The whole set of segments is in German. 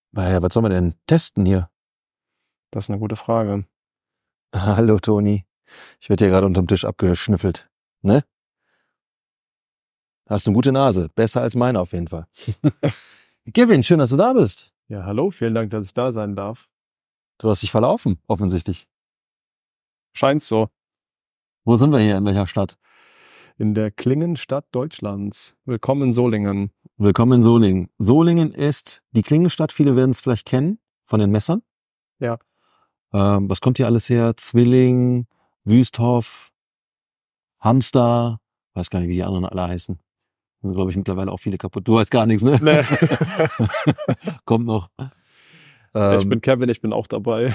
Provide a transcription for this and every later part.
Naja, was sollen wir denn testen hier? Das ist eine gute Frage. Hallo Toni. Ich werde hier gerade unterm Tisch abgeschnüffelt. Ne? Hast eine gute Nase. Besser als meine auf jeden Fall. Kevin, schön, dass du da bist. Ja, hallo, vielen Dank, dass ich da sein darf. Du hast dich verlaufen, offensichtlich. Scheint so. Wo sind wir hier? In welcher Stadt? In der Klingenstadt Deutschlands. Willkommen in Solingen. Willkommen in Solingen. Solingen ist die Klingenstadt. Viele werden es vielleicht kennen von den Messern. Ja. Was kommt hier alles her? Zwilling, Wüsthof, Hamster. Weiß gar nicht, wie die anderen alle heißen. Sind, glaube ich, mittlerweile auch viele kaputt. Du weißt gar nichts, ne? Nee. Kommt noch. Ich bin Kevin, ich bin auch dabei.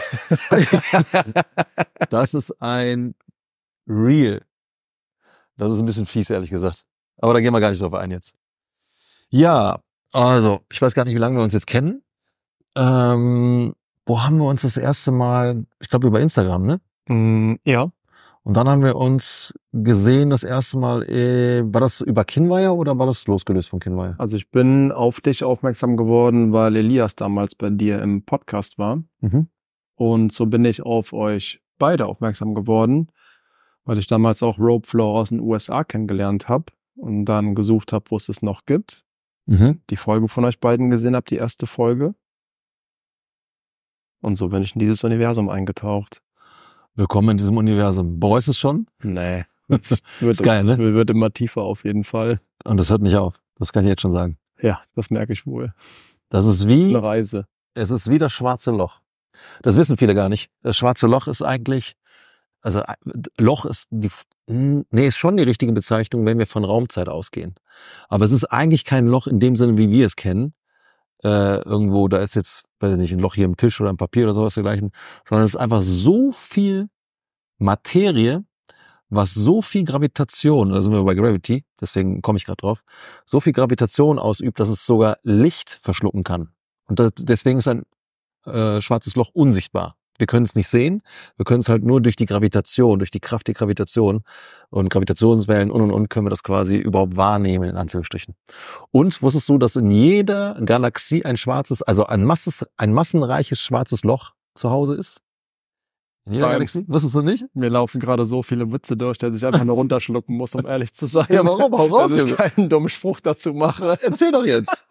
Das ist ein Reel. Das ist ein bisschen fies, ehrlich gesagt. Aber da gehen wir gar nicht drauf ein jetzt. Ja, also, ich weiß gar nicht, wie lange wir uns jetzt kennen. Wo haben wir uns das erste Mal? Ich glaube, über Instagram, ne? Ja. Und dann haben wir uns gesehen das erste Mal, war das über Kinwire oder war das losgelöst von Kinwire? Also ich bin auf dich aufmerksam geworden, weil Elias damals bei dir im Podcast war. Mhm. Und so bin ich auf euch beide aufmerksam geworden, weil ich damals auch Ropeflow aus den USA kennengelernt habe und dann gesucht habe, wo es noch gibt. Mhm. Die Folge von euch beiden gesehen habe, die erste Folge. Und so bin ich in dieses Universum eingetaucht. Willkommen in diesem Universum. Bereust es schon? Nee. Ist geil, ne? Wird immer tiefer auf jeden Fall. Und das hört nicht auf. Das kann ich jetzt schon sagen. Ja, das merke ich wohl. Das ist wie, Eine Reise. es ist wie das schwarze Loch. Das wissen viele gar nicht. Das schwarze Loch ist eigentlich, also Loch ist ist schon die richtige Bezeichnung, wenn wir von Raumzeit ausgehen. Aber es ist eigentlich kein Loch in dem Sinne, wie wir es kennen. Irgendwo, da ist jetzt, weiß ich nicht, ein Loch hier im Tisch oder im Papier oder sowas dergleichen, sondern es ist einfach so viel Materie, was so viel Gravitation, da sind wir bei Gravity, deswegen komme ich gerade drauf, so viel Gravitation ausübt, dass es sogar Licht verschlucken kann. Und deswegen ist ein schwarzes Loch unsichtbar. Wir können es nicht sehen, wir können es halt nur durch die Gravitation, durch die Kraft der Gravitation und Gravitationswellen und können wir das quasi überhaupt wahrnehmen, in Anführungsstrichen. Und wusstest du, dass in jeder Galaxie ein schwarzes, also ein massenreiches schwarzes Loch zu Hause ist? In jeder Nein. Galaxie? Wusstest du nicht? Mir laufen gerade so viele Witze durch, dass ich einfach nur runterschlucken muss, um ehrlich zu sein. Ja, warum? Hau raus, Dass ich Junge. keinen dummen Spruch dazu mache. Erzähl doch jetzt.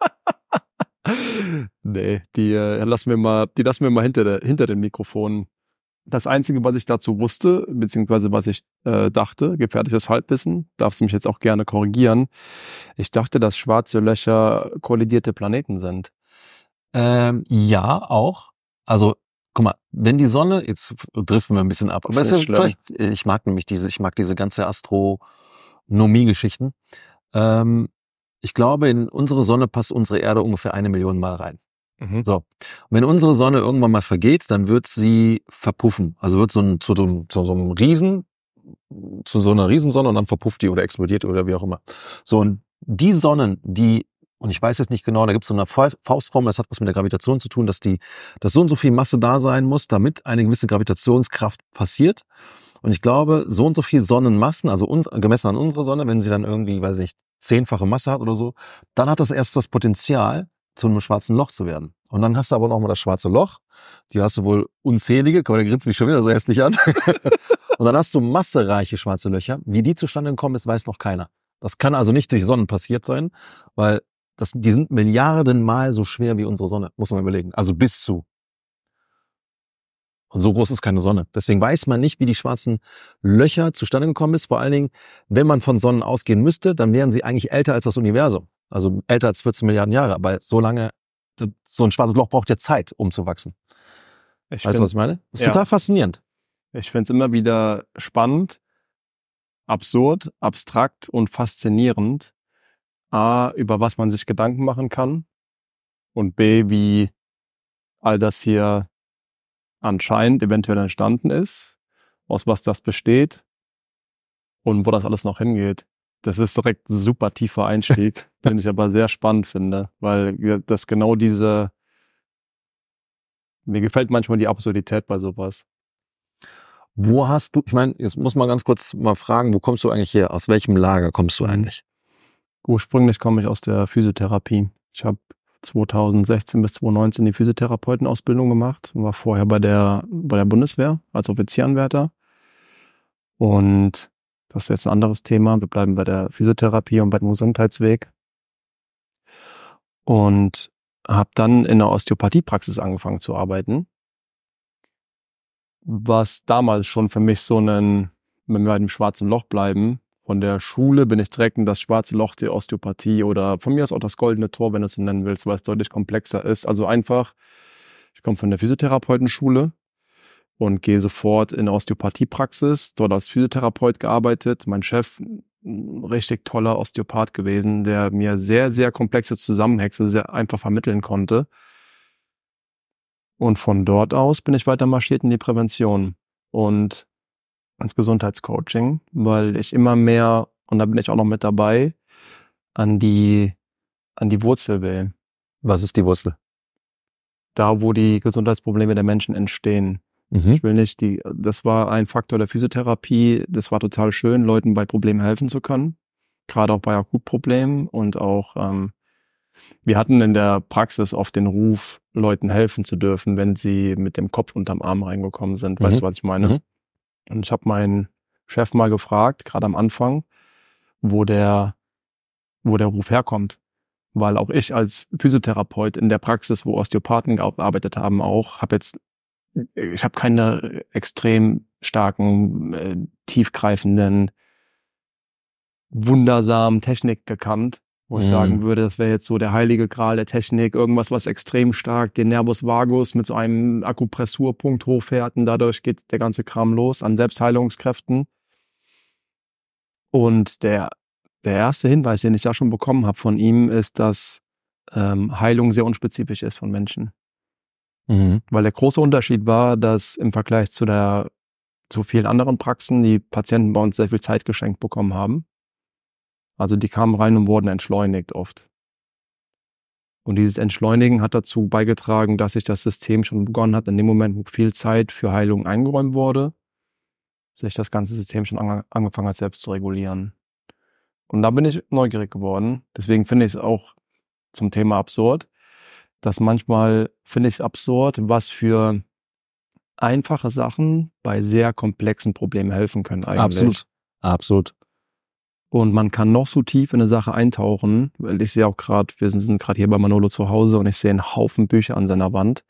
Nee, die lassen wir mal hinter den Mikrofonen. Das Einzige, was ich dazu wusste, beziehungsweise was ich dachte, gefährliches Halbwissen, darfst du mich jetzt auch gerne korrigieren. Ich dachte, dass schwarze Löcher kollidierte Planeten sind. Ja, auch. Also, guck mal, wenn die Sonne, jetzt driften wir ein bisschen ab, aber Ist nicht schlimm. ich mag diese ganze Astronomie-Geschichten. Ich glaube, in unsere Sonne passt unsere Erde ungefähr 1 Million Mal rein. Mhm. So. Und wenn unsere Sonne irgendwann mal vergeht, dann wird sie verpuffen. Also wird zu so einer Riesensonne und dann verpufft die oder explodiert oder wie auch immer. So, und die Sonnen, und ich weiß jetzt nicht genau, da gibt es so eine Faustformel, das hat was mit der Gravitation zu tun, dass so und so viel Masse da sein muss, damit eine gewisse Gravitationskraft passiert. Und ich glaube, so und so viel Sonnenmassen, also gemessen an unserer Sonne, wenn sie dann irgendwie, weiß ich nicht, 10-fache Masse hat oder so, dann hat das erst das Potenzial, zu einem schwarzen Loch zu werden. Und dann hast du aber noch mal das schwarze Loch, die hast du wohl unzählige, der grinst mich schon wieder so hässlich an. Und dann hast du massereiche schwarze Löcher. Wie die zustande gekommen ist, weiß noch keiner. Das kann also nicht durch Sonnen passiert sein, weil die sind Milliardenmal so schwer wie unsere Sonne, muss man überlegen. Also bis zu. Und so groß ist keine Sonne. Deswegen weiß man nicht, wie die schwarzen Löcher zustande gekommen ist. Vor allen Dingen, wenn man von Sonnen ausgehen müsste, dann wären sie eigentlich älter als das Universum. Also älter als 14 Milliarden Jahre. Aber so ein schwarzes Loch braucht ja Zeit, um zu wachsen. Weißt du, was ich meine? Das ist total faszinierend. Ich finde es immer wieder spannend, absurd, abstrakt und faszinierend. A, über was man sich Gedanken machen kann. Und B, wie all das hier anscheinend eventuell entstanden ist, aus was das besteht und wo das alles noch hingeht. Das ist direkt ein super tiefer Einstieg, den ich aber sehr spannend finde, weil das genau mir gefällt manchmal die Absurdität bei sowas. Ich meine, jetzt muss man ganz kurz mal fragen, wo kommst du eigentlich her? Aus welchem Lager kommst du eigentlich? Ursprünglich komme ich aus der Physiotherapie. Ich habe 2016 bis 2019 die Physiotherapeutenausbildung gemacht, war vorher bei der Bundeswehr als Offizieranwärter. Und das ist jetzt ein anderes Thema. Wir bleiben bei der Physiotherapie und bei dem Gesundheitsweg. Und habe dann in der Osteopathiepraxis angefangen zu arbeiten. Was damals schon für mich so wenn wir bei dem schwarzen Loch bleiben, von der Schule bin ich direkt in das schwarze Loch der Osteopathie oder von mir aus auch das goldene Tor, wenn du es so nennen willst, weil es deutlich komplexer ist. Also einfach, ich komme von der Physiotherapeutenschule und gehe sofort in eine Osteopathiepraxis, dort als Physiotherapeut gearbeitet. Mein Chef, ein richtig toller Osteopath gewesen, der mir sehr, sehr komplexe Zusammenhänge sehr einfach vermitteln konnte. Und von dort aus bin ich weiter marschiert in die Prävention und ins Gesundheitscoaching, weil ich immer mehr, und da bin ich auch noch mit dabei, an die Wurzel will. Was ist die Wurzel? Da, wo die Gesundheitsprobleme der Menschen entstehen. Mhm. Ich will nicht das war ein Faktor der Physiotherapie, das war total schön, Leuten bei Problemen helfen zu können. Gerade auch bei Akutproblemen und auch, wir hatten in der Praxis oft den Ruf, Leuten helfen zu dürfen, wenn sie mit dem Kopf unterm Arm reingekommen sind. Weißt du, was ich meine? Und ich habe meinen Chef mal gefragt, gerade am Anfang, wo der Ruf herkommt. Weil auch ich als Physiotherapeut in der Praxis, wo Osteopathen gearbeitet haben, ich habe keine extrem starken, tiefgreifenden, wundersamen Technik gekannt, wo ich sagen würde, das wäre jetzt so der heilige Gral der Technik, irgendwas, was extrem stark den Nervus vagus mit so einem Akupressurpunkt hochfährt und dadurch geht der ganze Kram los an Selbstheilungskräften. Und der erste Hinweis, den ich da schon bekommen habe von ihm, ist, dass Heilung sehr unspezifisch ist von Menschen. Weil der große Unterschied war, dass im Vergleich zu vielen anderen Praxen die Patienten bei uns sehr viel Zeit geschenkt bekommen haben. Also die kamen rein und wurden entschleunigt oft. Und dieses Entschleunigen hat dazu beigetragen, dass sich das System schon begonnen hat, in dem Moment, wo viel Zeit für Heilung eingeräumt wurde, sich das ganze System schon angefangen hat, selbst zu regulieren. Und da bin ich neugierig geworden. Deswegen finde ich es auch zum Thema absurd, dass manchmal finde ich es absurd, was für einfache Sachen bei sehr komplexen Problemen helfen können eigentlich. Absolut. Und man kann noch so tief in eine Sache eintauchen, weil ich sehe auch gerade, wir sind gerade hier bei Manolo zu Hause und ich sehe einen Haufen Bücher an seiner Wand.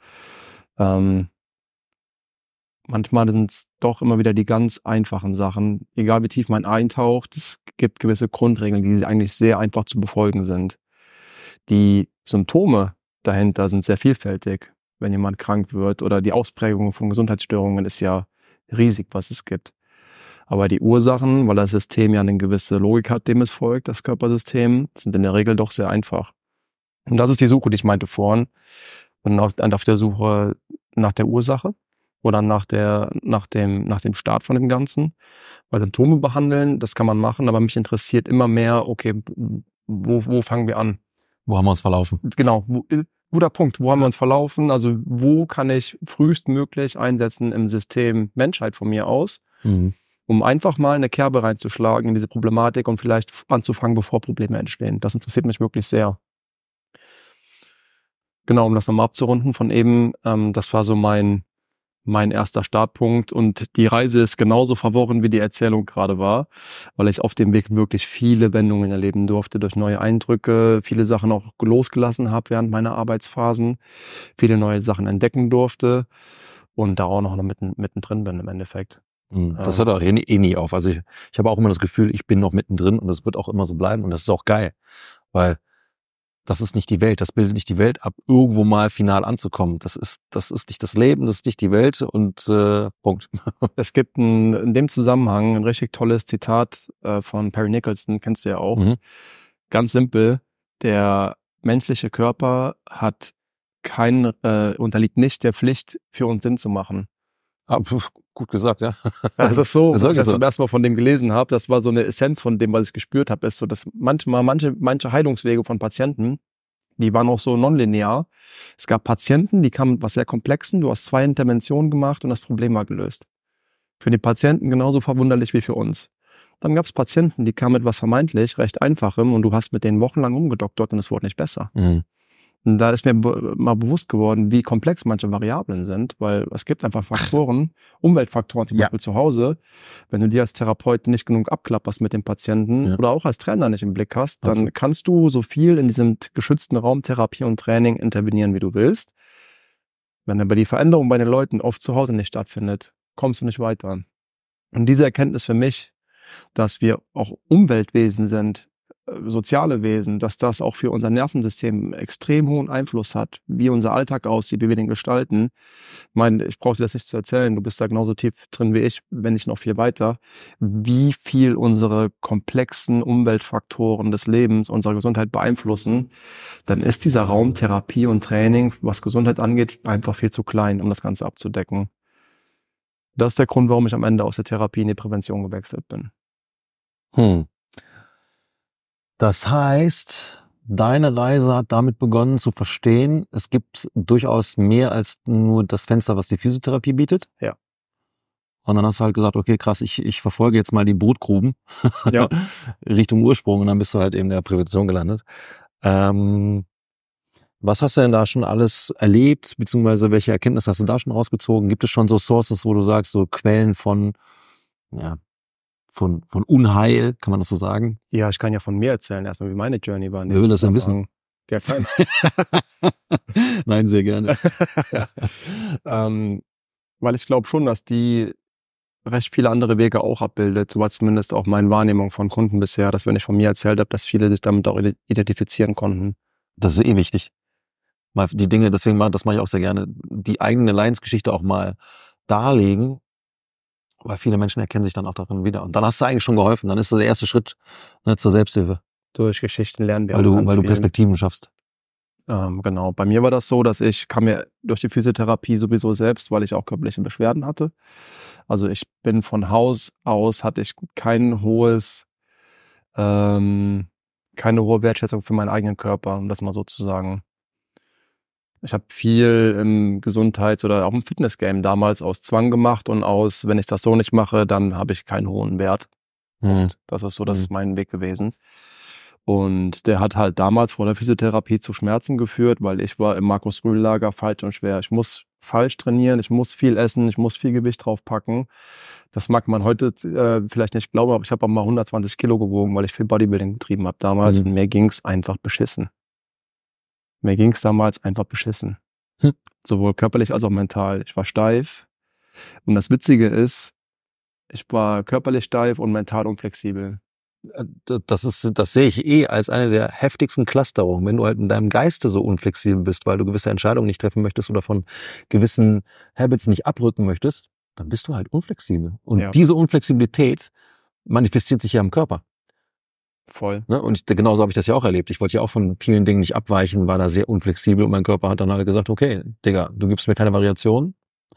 Manchmal sind es doch immer wieder die ganz einfachen Sachen. Egal wie tief man eintaucht, es gibt gewisse Grundregeln, die eigentlich sehr einfach zu befolgen sind. Die Symptome dahinter sind sehr vielfältig, wenn jemand krank wird, oder die Ausprägung von Gesundheitsstörungen ist ja riesig, was es gibt. Aber die Ursachen, weil das System ja eine gewisse Logik hat, dem es folgt, das Körpersystem, sind in der Regel doch sehr einfach. Und das ist die Suche, die ich meinte vorhin. Und auf der Suche nach der Ursache oder nach dem Start von dem Ganzen. Weil Symptome behandeln, das kann man machen, aber mich interessiert immer mehr, okay, wo fangen wir an? Wo haben wir uns verlaufen? Genau, guter Punkt. Wo haben wir uns verlaufen? Also wo kann ich frühestmöglich einsetzen im System Menschheit von mir aus, um einfach mal eine Kerbe reinzuschlagen in diese Problematik und vielleicht anzufangen, bevor Probleme entstehen. Das interessiert mich wirklich sehr. Genau, um das nochmal abzurunden von eben, das war so mein erster Startpunkt, und die Reise ist genauso verworren, wie die Erzählung gerade war, weil ich auf dem Weg wirklich viele Wendungen erleben durfte durch neue Eindrücke, viele Sachen auch losgelassen habe während meiner Arbeitsphasen, viele neue Sachen entdecken durfte und da auch noch mittendrin bin im Endeffekt. Das hört auch nie auf. Also ich habe auch immer das Gefühl, ich bin noch mittendrin und das wird auch immer so bleiben und das ist auch geil, weil das ist nicht die Welt, das bildet nicht die Welt ab, irgendwo mal final anzukommen. Das ist nicht das Leben, das ist nicht die Welt und Punkt. Es gibt in dem Zusammenhang ein richtig tolles Zitat von Perry Nicholson, kennst du ja auch. Ganz simpel, der menschliche Körper unterliegt nicht der Pflicht, für uns Sinn zu machen. Gut gesagt, ja. Das ist so, als ich zum ersten Mal von dem gelesen habe, das war so eine Essenz von dem, was ich gespürt habe, ist so, dass manche Heilungswege von Patienten, die waren auch so nonlinear. Es gab Patienten, die kamen mit was sehr Komplexen, du hast 2 Interventionen gemacht und das Problem war gelöst. Für die Patienten genauso verwunderlich wie für uns. Dann gab es Patienten, die kamen mit was vermeintlich recht Einfachem und du hast mit denen wochenlang umgedoktert und es wurde nicht besser. Und da ist mir mal bewusst geworden, wie komplex manche Variablen sind, weil es gibt einfach Faktoren, Umweltfaktoren zum Beispiel zu Hause. Wenn du die als Therapeut nicht genug abklapperst mit dem Patienten oder auch als Trainer nicht im Blick hast, dann kannst du so viel in diesem geschützten Raum Therapie und Training intervenieren, wie du willst. Wenn aber die Veränderung bei den Leuten oft zu Hause nicht stattfindet, kommst du nicht weiter. Und diese Erkenntnis für mich, dass wir auch Umweltwesen sind, soziale Wesen, dass das auch für unser Nervensystem extrem hohen Einfluss hat, wie unser Alltag aussieht, wie wir den gestalten. Ich brauche dir das nicht zu erzählen, du bist da genauso tief drin wie ich, wenn nicht noch viel weiter, wie viel unsere komplexen Umweltfaktoren des Lebens unsere Gesundheit beeinflussen, dann ist dieser Raum Therapie und Training, was Gesundheit angeht, einfach viel zu klein, um das Ganze abzudecken. Das ist der Grund, warum ich am Ende aus der Therapie in die Prävention gewechselt bin. Das heißt, deine Reise hat damit begonnen zu verstehen, es gibt durchaus mehr als nur das Fenster, was die Physiotherapie bietet. Ja. Und dann hast du halt gesagt, okay, krass, ich verfolge jetzt mal die Brutgruben Richtung Ursprung und dann bist du halt eben in der Prävention gelandet. Was hast du denn da schon alles erlebt, beziehungsweise welche Erkenntnisse hast du da schon rausgezogen? Gibt es schon so Sources, wo du sagst, so Quellen von Unheil, kann man das so sagen? Ja, ich kann ja von mir erzählen, erstmal wie meine Journey war. Wer will das denn wissen? Ja, fein. Nein, sehr gerne. Weil ich glaube schon, dass die recht viele andere Wege auch abbildet. So war zumindest auch meine Wahrnehmung von Kunden bisher, dass wenn ich von mir erzählt habe, dass viele sich damit auch identifizieren konnten. Das ist wichtig. Mal die Dinge, deswegen das mache ich auch sehr gerne, die eigene Leidensgeschichte auch mal darlegen, weil viele Menschen erkennen sich dann auch darin wieder. Und dann hast du eigentlich schon geholfen. Dann ist das der erste Schritt zur Selbsthilfe. Durch Geschichten lernen wir. Weil du Perspektiven schaffst. Genau. Bei mir war das so, dass ich kam mir durch die Physiotherapie sowieso selbst, weil ich auch körperliche Beschwerden hatte. Also ich bin von Haus aus, hatte ich keine hohe Wertschätzung für meinen eigenen Körper, um das mal so zu sagen. Ich habe viel im Gesundheits- oder auch im Fitnessgame damals aus Zwang gemacht und aus, wenn ich das so nicht mache, dann habe ich keinen hohen Wert. Und das ist so, das ist mein Weg gewesen. Und der hat halt damals vor der Physiotherapie zu Schmerzen geführt, weil ich war im Markus-Rühl-Lager falsch und schwer. Ich muss falsch trainieren, ich muss viel essen, ich muss viel Gewicht draufpacken. Das mag man heute vielleicht nicht glauben, aber ich habe auch mal 120 Kilo gewogen, weil ich viel Bodybuilding betrieben habe damals. Und mir ging's einfach beschissen. Mir ging's damals einfach beschissen. Sowohl körperlich als auch mental. Ich war steif. Und das Witzige ist, ich war körperlich steif und mental unflexibel. Das sehe ich als eine der heftigsten Clusterungen. Wenn du halt in deinem Geiste so unflexibel bist, weil du gewisse Entscheidungen nicht treffen möchtest oder von gewissen Habits nicht abrücken möchtest, dann bist du halt unflexibel. Und diese Unflexibilität manifestiert sich ja im Körper. Voll. Ne? Und genauso habe ich das ja auch erlebt. Ich wollte ja auch von vielen Dingen nicht abweichen, war da sehr unflexibel und mein Körper hat dann halt gesagt, okay, Digga, du gibst mir keine Variation,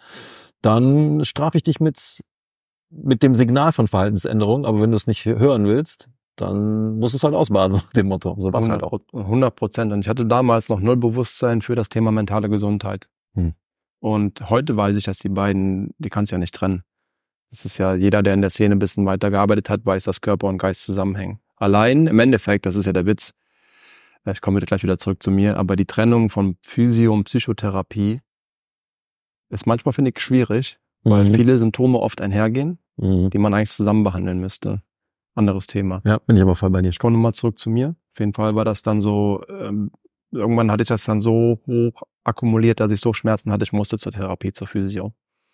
dann strafe ich dich mit dem Signal von Verhaltensänderung, aber wenn du es nicht hören willst, dann musst du es halt ausbaden, nach dem Motto. So was halt auch. 100%. Und ich hatte damals noch null Bewusstsein für das Thema mentale Gesundheit. Und heute weiß ich, dass die beiden, die kannst du ja nicht trennen. Das ist ja, jeder, der in der Szene ein bisschen weiter gearbeitet hat, weiß, dass Körper und Geist zusammenhängen. Allein im Endeffekt, das ist ja der Witz, ich komme gleich wieder zurück zu mir, aber die Trennung von Physio- und Psychotherapie ist manchmal, finde ich, schwierig, weil viele Symptome oft einhergehen, die man eigentlich zusammen behandeln müsste. Anderes Thema. Ja, bin ich aber voll bei dir. Ich komme nochmal zurück zu mir. Auf jeden Fall war das dann so, irgendwann hatte ich das dann so hoch akkumuliert, dass ich so Schmerzen hatte, ich musste zur Therapie, zur Physio.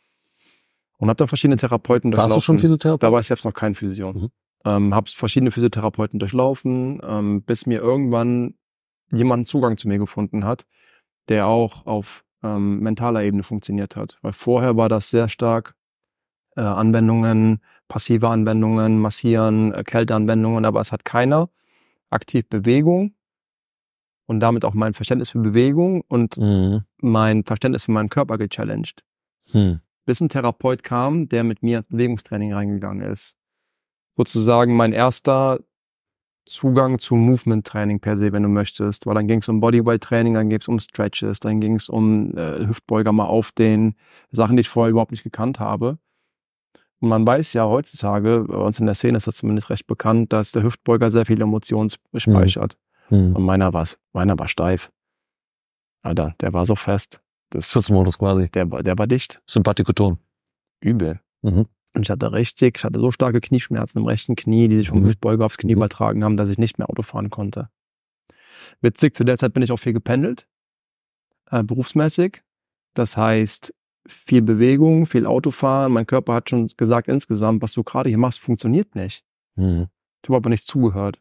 Und habe dann verschiedene Therapeuten durchlaufen. Warst du schon Physiotherapeut? Da war ich selbst noch kein Physio. Habe verschiedene Physiotherapeuten durchlaufen, bis mir irgendwann jemand Zugang zu mir gefunden hat, der auch auf mentaler Ebene funktioniert hat. Weil vorher war das sehr stark Anwendungen, passive Anwendungen, Massieren, Kälteanwendungen, aber es hat keiner aktiv Bewegung und damit auch mein Verständnis für Bewegung und mein Verständnis für meinen Körper gechallenged. Bis ein Therapeut kam, der mit mir ins Bewegungstraining reingegangen ist. Sozusagen mein erster Zugang zu Movement-Training per se, wenn du möchtest. Weil dann ging es um Bodyweight-Training, dann ging es um Stretches, dann ging es um Hüftbeuger mal aufdehnen, Sachen, die ich vorher überhaupt nicht gekannt habe. Und man weiß ja heutzutage, bei uns in der Szene ist das zumindest recht bekannt, dass der Hüftbeuger sehr viel Emotionen speichert. Und meiner war steif. Alter, der war so fest. Schutzmodus quasi. Der war dicht. Sympathikoton. Übel. Mhm. Und ich hatte so starke Knieschmerzen im rechten Knie, die sich vom Hüftbeuger aufs Knie übertragen haben, dass ich nicht mehr Auto fahren konnte. Witzig, zu der Zeit bin ich auch viel gependelt, berufsmäßig. Das heißt, viel Bewegung, viel Autofahren. Mein Körper hat schon gesagt insgesamt, was du gerade hier machst, funktioniert nicht. Mhm. Ich habe aber nicht zugehört.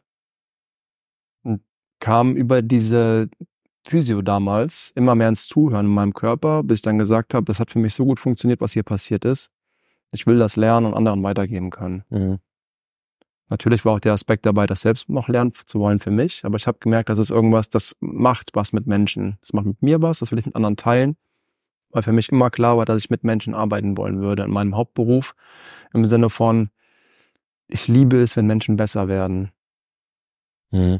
Und kam über diese Physio damals immer mehr ins Zuhören in meinem Körper, bis ich dann gesagt habe, das hat für mich so gut funktioniert, was hier passiert ist. Ich will das lernen und anderen weitergeben können. Mhm. Natürlich war auch der Aspekt dabei, das selbst noch lernen zu wollen für mich. Aber ich habe gemerkt, das ist irgendwas, das macht was mit Menschen. Das macht mit mir was, das will ich mit anderen teilen. Weil für mich immer klar war, dass ich mit Menschen arbeiten wollen würde. In meinem Hauptberuf im Sinne von, ich liebe es, wenn Menschen besser werden. Mhm.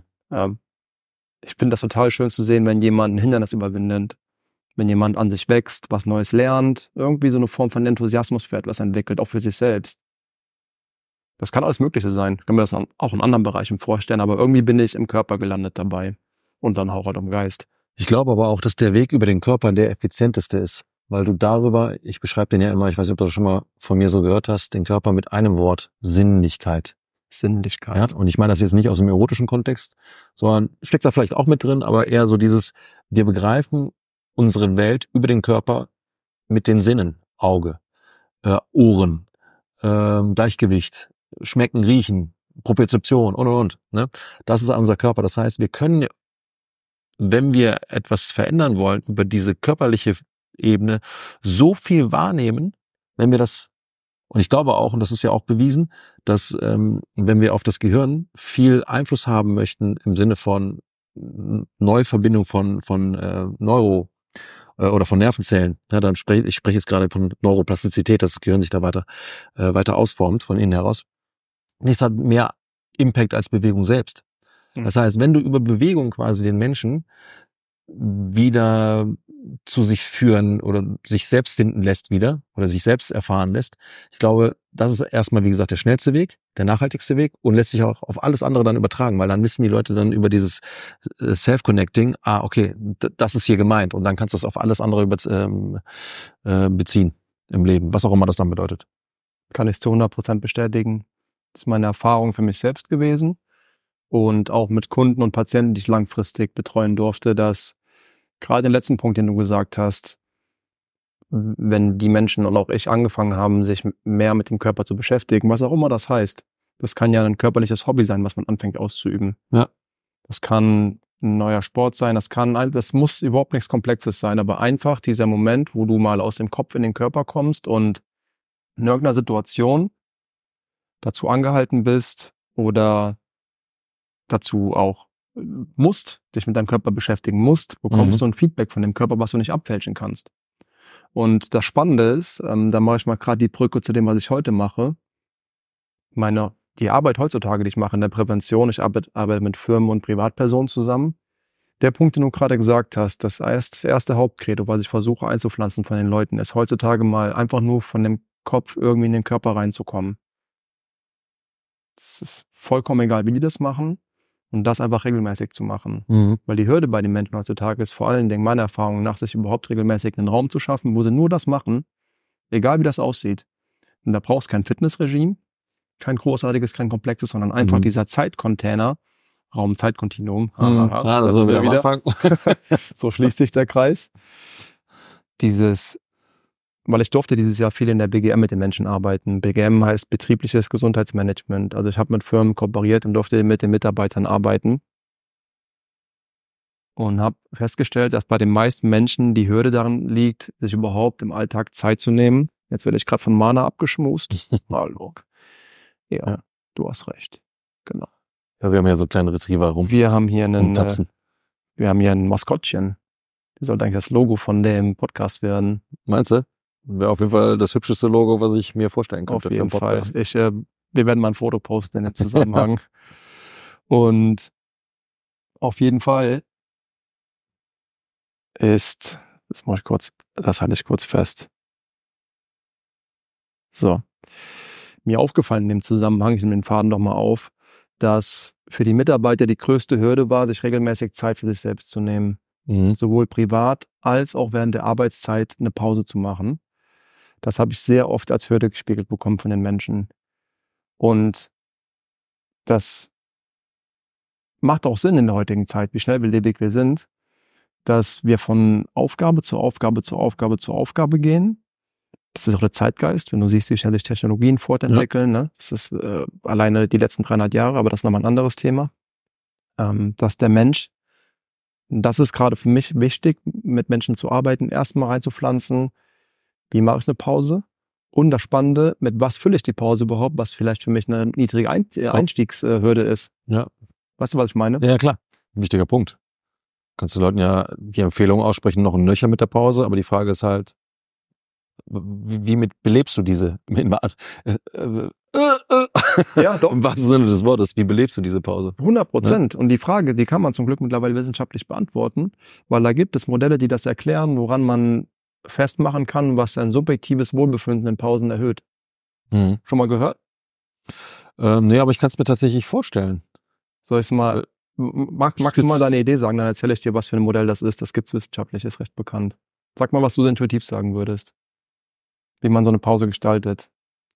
Ich finde das total schön zu sehen, wenn jemand ein Hindernis überwindet. Wenn jemand an sich wächst, was Neues lernt, irgendwie so eine Form von Enthusiasmus für etwas entwickelt, auch für sich selbst. Das kann alles Mögliche sein. Ich kann mir das auch in anderen Bereichen vorstellen, aber irgendwie bin ich im Körper gelandet dabei. Und dann auch halt im Geist. Ich glaube aber auch, dass der Weg über den Körper der effizienteste ist. Weil du darüber, ich beschreibe den ja immer, ich weiß nicht, ob du das schon mal von mir so gehört hast, den Körper mit einem Wort, Sinnlichkeit. Sinnlichkeit. Ja, und ich meine das jetzt nicht aus dem erotischen Kontext, sondern steckt da vielleicht auch mit drin, aber eher so dieses, wir begreifen unsere Welt über den Körper mit den Sinnen. Auge, Ohren, Gleichgewicht, Schmecken, Riechen, Propriozeption und. Ne? Das ist unser Körper. Das heißt, wir können, wenn wir etwas verändern wollen, über diese körperliche Ebene so viel wahrnehmen, wenn wir das, und ich glaube auch, und das ist ja auch bewiesen, dass wenn wir auf das Gehirn viel Einfluss haben möchten im Sinne von Neuverbindung von Neuro oder von Nervenzellen, ja, dann ich spreche jetzt gerade von Neuroplastizität, dass das Gehirn sich da weiter ausformt von innen heraus. Nichts hat mehr Impact als Bewegung selbst. Das heißt, wenn du über Bewegung quasi den Menschen wieder zu sich führen oder sich selbst finden lässt wieder oder sich selbst erfahren lässt, ich glaube, das ist erstmal, wie gesagt, der schnellste Weg, der nachhaltigste Weg und lässt sich auch auf alles andere dann übertragen, weil dann wissen die Leute dann über dieses Self-Connecting, okay, das ist hier gemeint und dann kannst du das auf alles andere beziehen im Leben, was auch immer das dann bedeutet. Kann ich zu 100% bestätigen. Das ist meine Erfahrung für mich selbst gewesen und auch mit Kunden und Patienten, die ich langfristig betreuen durfte, dass gerade den letzten Punkt, den du gesagt hast, wenn die Menschen und auch ich angefangen haben, sich mehr mit dem Körper zu beschäftigen, was auch immer das heißt. Das kann ja ein körperliches Hobby sein, was man anfängt auszuüben. Ja. Das kann ein neuer Sport sein, das muss überhaupt nichts Komplexes sein, aber einfach dieser Moment, wo du mal aus dem Kopf in den Körper kommst und in irgendeiner Situation dazu angehalten bist oder dazu auch dich mit deinem Körper beschäftigen musst, bekommst du ein Feedback von dem Körper, was du nicht abfälschen kannst. Und das Spannende ist, da mache ich mal gerade die Brücke zu dem, was ich heute mache. Die Arbeit heutzutage, die ich mache in der Prävention, ich arbeite mit Firmen und Privatpersonen zusammen. Der Punkt, den du gerade gesagt hast, das erste Hauptcredo, was ich versuche einzupflanzen von den Leuten, ist heutzutage mal einfach nur von dem Kopf irgendwie in den Körper reinzukommen. Das ist vollkommen egal, wie die das machen. Und das einfach regelmäßig zu machen. Weil die Hürde bei den Menschen heutzutage ist vor allen Dingen meiner Erfahrung nach, sich überhaupt regelmäßig einen Raum zu schaffen, wo sie nur das machen, egal wie das aussieht. Und da brauchst kein Fitnessregime, kein großartiges, kein komplexes, sondern einfach dieser Zeitcontainer, Raum-Zeitkontinuum. Das war wieder am Anfang. So schließt sich der Kreis. Weil ich durfte dieses Jahr viel in der BGM mit den Menschen arbeiten. BGM heißt betriebliches Gesundheitsmanagement. Also ich habe mit Firmen kooperiert und durfte mit den Mitarbeitern arbeiten. Und habe festgestellt, dass bei den meisten Menschen die Hürde darin liegt, sich überhaupt im Alltag Zeit zu nehmen. Jetzt werde ich gerade von Mana abgeschmust. Hallo. Ja, du hast recht. Genau. Ja, wir haben ja so kleine Retriever rum. Wir haben hier ein Maskottchen. Das sollte eigentlich das Logo von dem Podcast werden. Meinst du? Wäre auf jeden Fall das hübscheste Logo, was ich mir vorstellen könnte. Auf jeden Fall. Wir werden mal ein Foto posten in dem Zusammenhang. Und auf jeden Fall das halte ich kurz fest. So. Mir aufgefallen in dem Zusammenhang, ich nehme den Faden doch mal auf, dass für die Mitarbeiter die größte Hürde war, sich regelmäßig Zeit für sich selbst zu nehmen. sowohl privat als auch während der Arbeitszeit eine Pause zu machen. Das habe ich sehr oft als Hürde gespiegelt bekommen von den Menschen. Und das macht auch Sinn in der heutigen Zeit, wie schnelllebig wir sind, dass wir von Aufgabe zu Aufgabe zu Aufgabe zu Aufgabe gehen. Das ist auch der Zeitgeist, wenn du siehst, wie schnell sich Technologien fortentwickeln. Ne? Das ist alleine die letzten 300 Jahre, aber das ist nochmal ein anderes Thema. Dass der Mensch, das ist gerade für mich wichtig, mit Menschen zu arbeiten, erstmal reinzupflanzen, wie mache ich eine Pause? Und das Spannende, mit was fülle ich die Pause überhaupt, was vielleicht für mich eine niedrige Einstiegshürde ist. Ja. Weißt du, was ich meine? Ja, klar. Wichtiger Punkt. Kannst du Leuten ja die Empfehlung aussprechen, noch ein Nöcher mit der Pause, aber die Frage ist halt, wie belebst du diese? Ja, doch. Im wahrsten Sinne des Wortes, wie belebst du diese Pause? 100%. Und die Frage, die kann man zum Glück mittlerweile wissenschaftlich beantworten, weil da gibt es Modelle, die das erklären, woran man festmachen kann, was ein subjektives Wohlbefinden in Pausen erhöht. Schon mal gehört? Nee, aber ich kann es mir tatsächlich vorstellen. Soll ich es mal, magst du mal deine Idee sagen, dann erzähle ich dir, was für ein Modell das ist. Das gibt's wissenschaftlich, ist recht bekannt. Sag mal, was du intuitiv sagen würdest. Wie man so eine Pause gestaltet.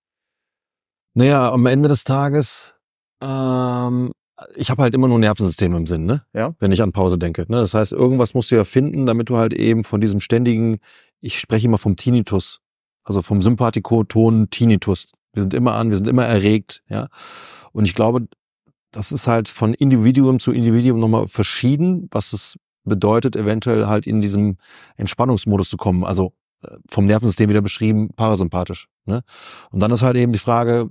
Naja, am Ende des Tages, ich habe halt immer nur Nervensystem im Sinn, ne? Ja. Wenn ich an Pause denke. Ne? Das heißt, irgendwas musst du ja finden, damit du halt eben von diesem ständigen, ich spreche immer vom Tinnitus, also vom Sympathikoton Tinnitus. Wir sind immer an, wir sind immer erregt, ja. Und ich glaube, das ist halt von Individuum zu Individuum nochmal verschieden, was es bedeutet, eventuell halt in diesem Entspannungsmodus zu kommen. Also vom Nervensystem wieder beschrieben, parasympathisch. Ne? Und dann ist halt eben die Frage,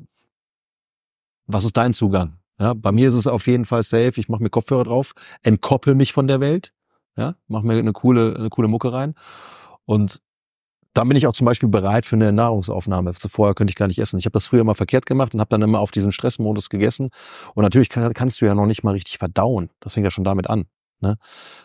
was ist dein Zugang? Ja, bei mir ist es auf jeden Fall safe. Ich mache mir Kopfhörer drauf, entkoppel mich von der Welt, ja, mache mir eine coole Mucke rein. Und dann bin ich auch zum Beispiel bereit für eine Nahrungsaufnahme. Vorher könnte ich gar nicht essen. Ich habe das früher mal verkehrt gemacht und habe dann immer auf diesen Stressmodus gegessen. Und natürlich kannst du ja noch nicht mal richtig verdauen. Das fängt ja schon damit an. Ne?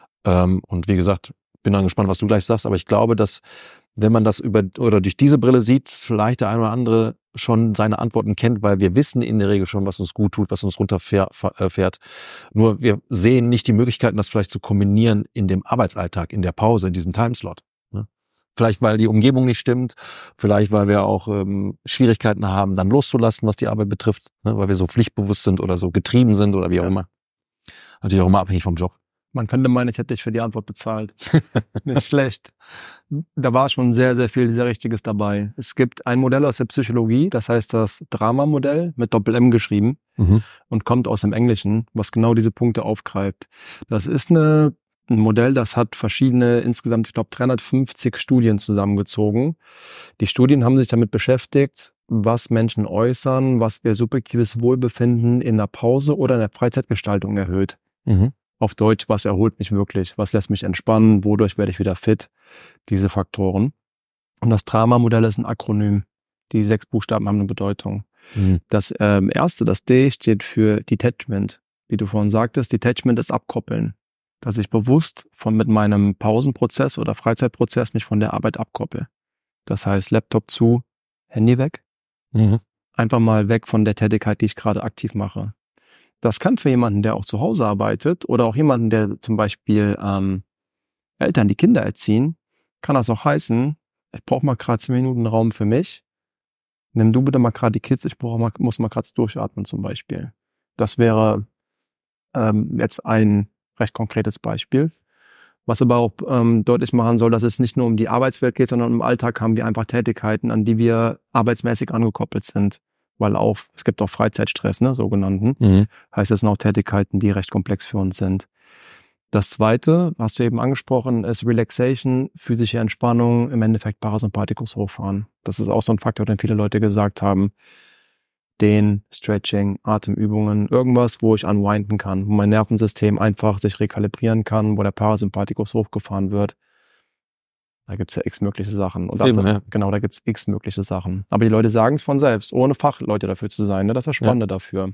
Und wie gesagt, bin dann gespannt, was du gleich sagst. Aber ich glaube, dass wenn man das durch diese Brille sieht, vielleicht der eine oder andere schon seine Antworten kennt, weil wir wissen in der Regel schon, was uns gut tut, was uns runterfährt. Nur wir sehen nicht die Möglichkeiten, das vielleicht zu kombinieren in dem Arbeitsalltag, in der Pause, in diesem Timeslot. Ne? Vielleicht, weil die Umgebung nicht stimmt, vielleicht, weil wir auch Schwierigkeiten haben, dann loszulassen, was die Arbeit betrifft, ne? Weil wir so pflichtbewusst sind oder so getrieben sind oder wie auch immer. Natürlich auch immer abhängig vom Job. Man könnte meinen, ich hätte dich für die Antwort bezahlt. Nicht schlecht. Da war schon sehr, sehr viel sehr Richtiges dabei. Es gibt ein Modell aus der Psychologie, das heißt das Drama-Modell mit Doppel-M geschrieben und kommt aus dem Englischen, was genau diese Punkte aufgreift. Das ist ein Modell, das hat verschiedene, insgesamt, ich glaube, 350 Studien zusammengezogen. Die Studien haben sich damit beschäftigt, was Menschen äußern, was ihr subjektives Wohlbefinden in der Pause oder in der Freizeitgestaltung erhöht. Auf Deutsch, was erholt mich wirklich? Was lässt mich entspannen? Wodurch werde ich wieder fit? Diese Faktoren. Und das Drama-Modell ist ein Akronym. Die 6 Buchstaben haben eine Bedeutung. Das erste, das D, steht für Detachment. Wie du vorhin sagtest, Detachment ist abkoppeln. Dass ich bewusst mit meinem Pausenprozess oder Freizeitprozess mich von der Arbeit abkoppel. Das heißt, Laptop zu, Handy weg. Einfach mal weg von der Tätigkeit, die ich gerade aktiv mache. Das kann für jemanden, der auch zu Hause arbeitet oder auch jemanden, der zum Beispiel Eltern, die Kinder erziehen, kann das auch heißen, ich brauche mal gerade 10 Minuten Raum für mich. Nimm du bitte mal gerade die Kids, muss mal gerade durchatmen zum Beispiel. Das wäre jetzt ein recht konkretes Beispiel. Was aber auch deutlich machen soll, dass es nicht nur um die Arbeitswelt geht, sondern im Alltag haben wir einfach Tätigkeiten, an die wir arbeitsmäßig angekoppelt sind. Weil es gibt auch Freizeitstress, ne, sogenannten. Heißt, es sind auch Tätigkeiten, die recht komplex für uns sind. Das zweite, hast du eben angesprochen, ist Relaxation, physische Entspannung, im Endeffekt Parasympathikus hochfahren. Das ist auch so ein Faktor, den viele Leute gesagt haben. Den Stretching, Atemübungen, irgendwas, wo ich unwinden kann, wo mein Nervensystem einfach sich rekalibrieren kann, wo der Parasympathikus hochgefahren wird. Da gibt's ja x mögliche Sachen. Und genau, da gibt's x mögliche Sachen. Aber die Leute sagen es von selbst, ohne Fachleute dafür zu sein. Ne? Das ist das Spannende dafür.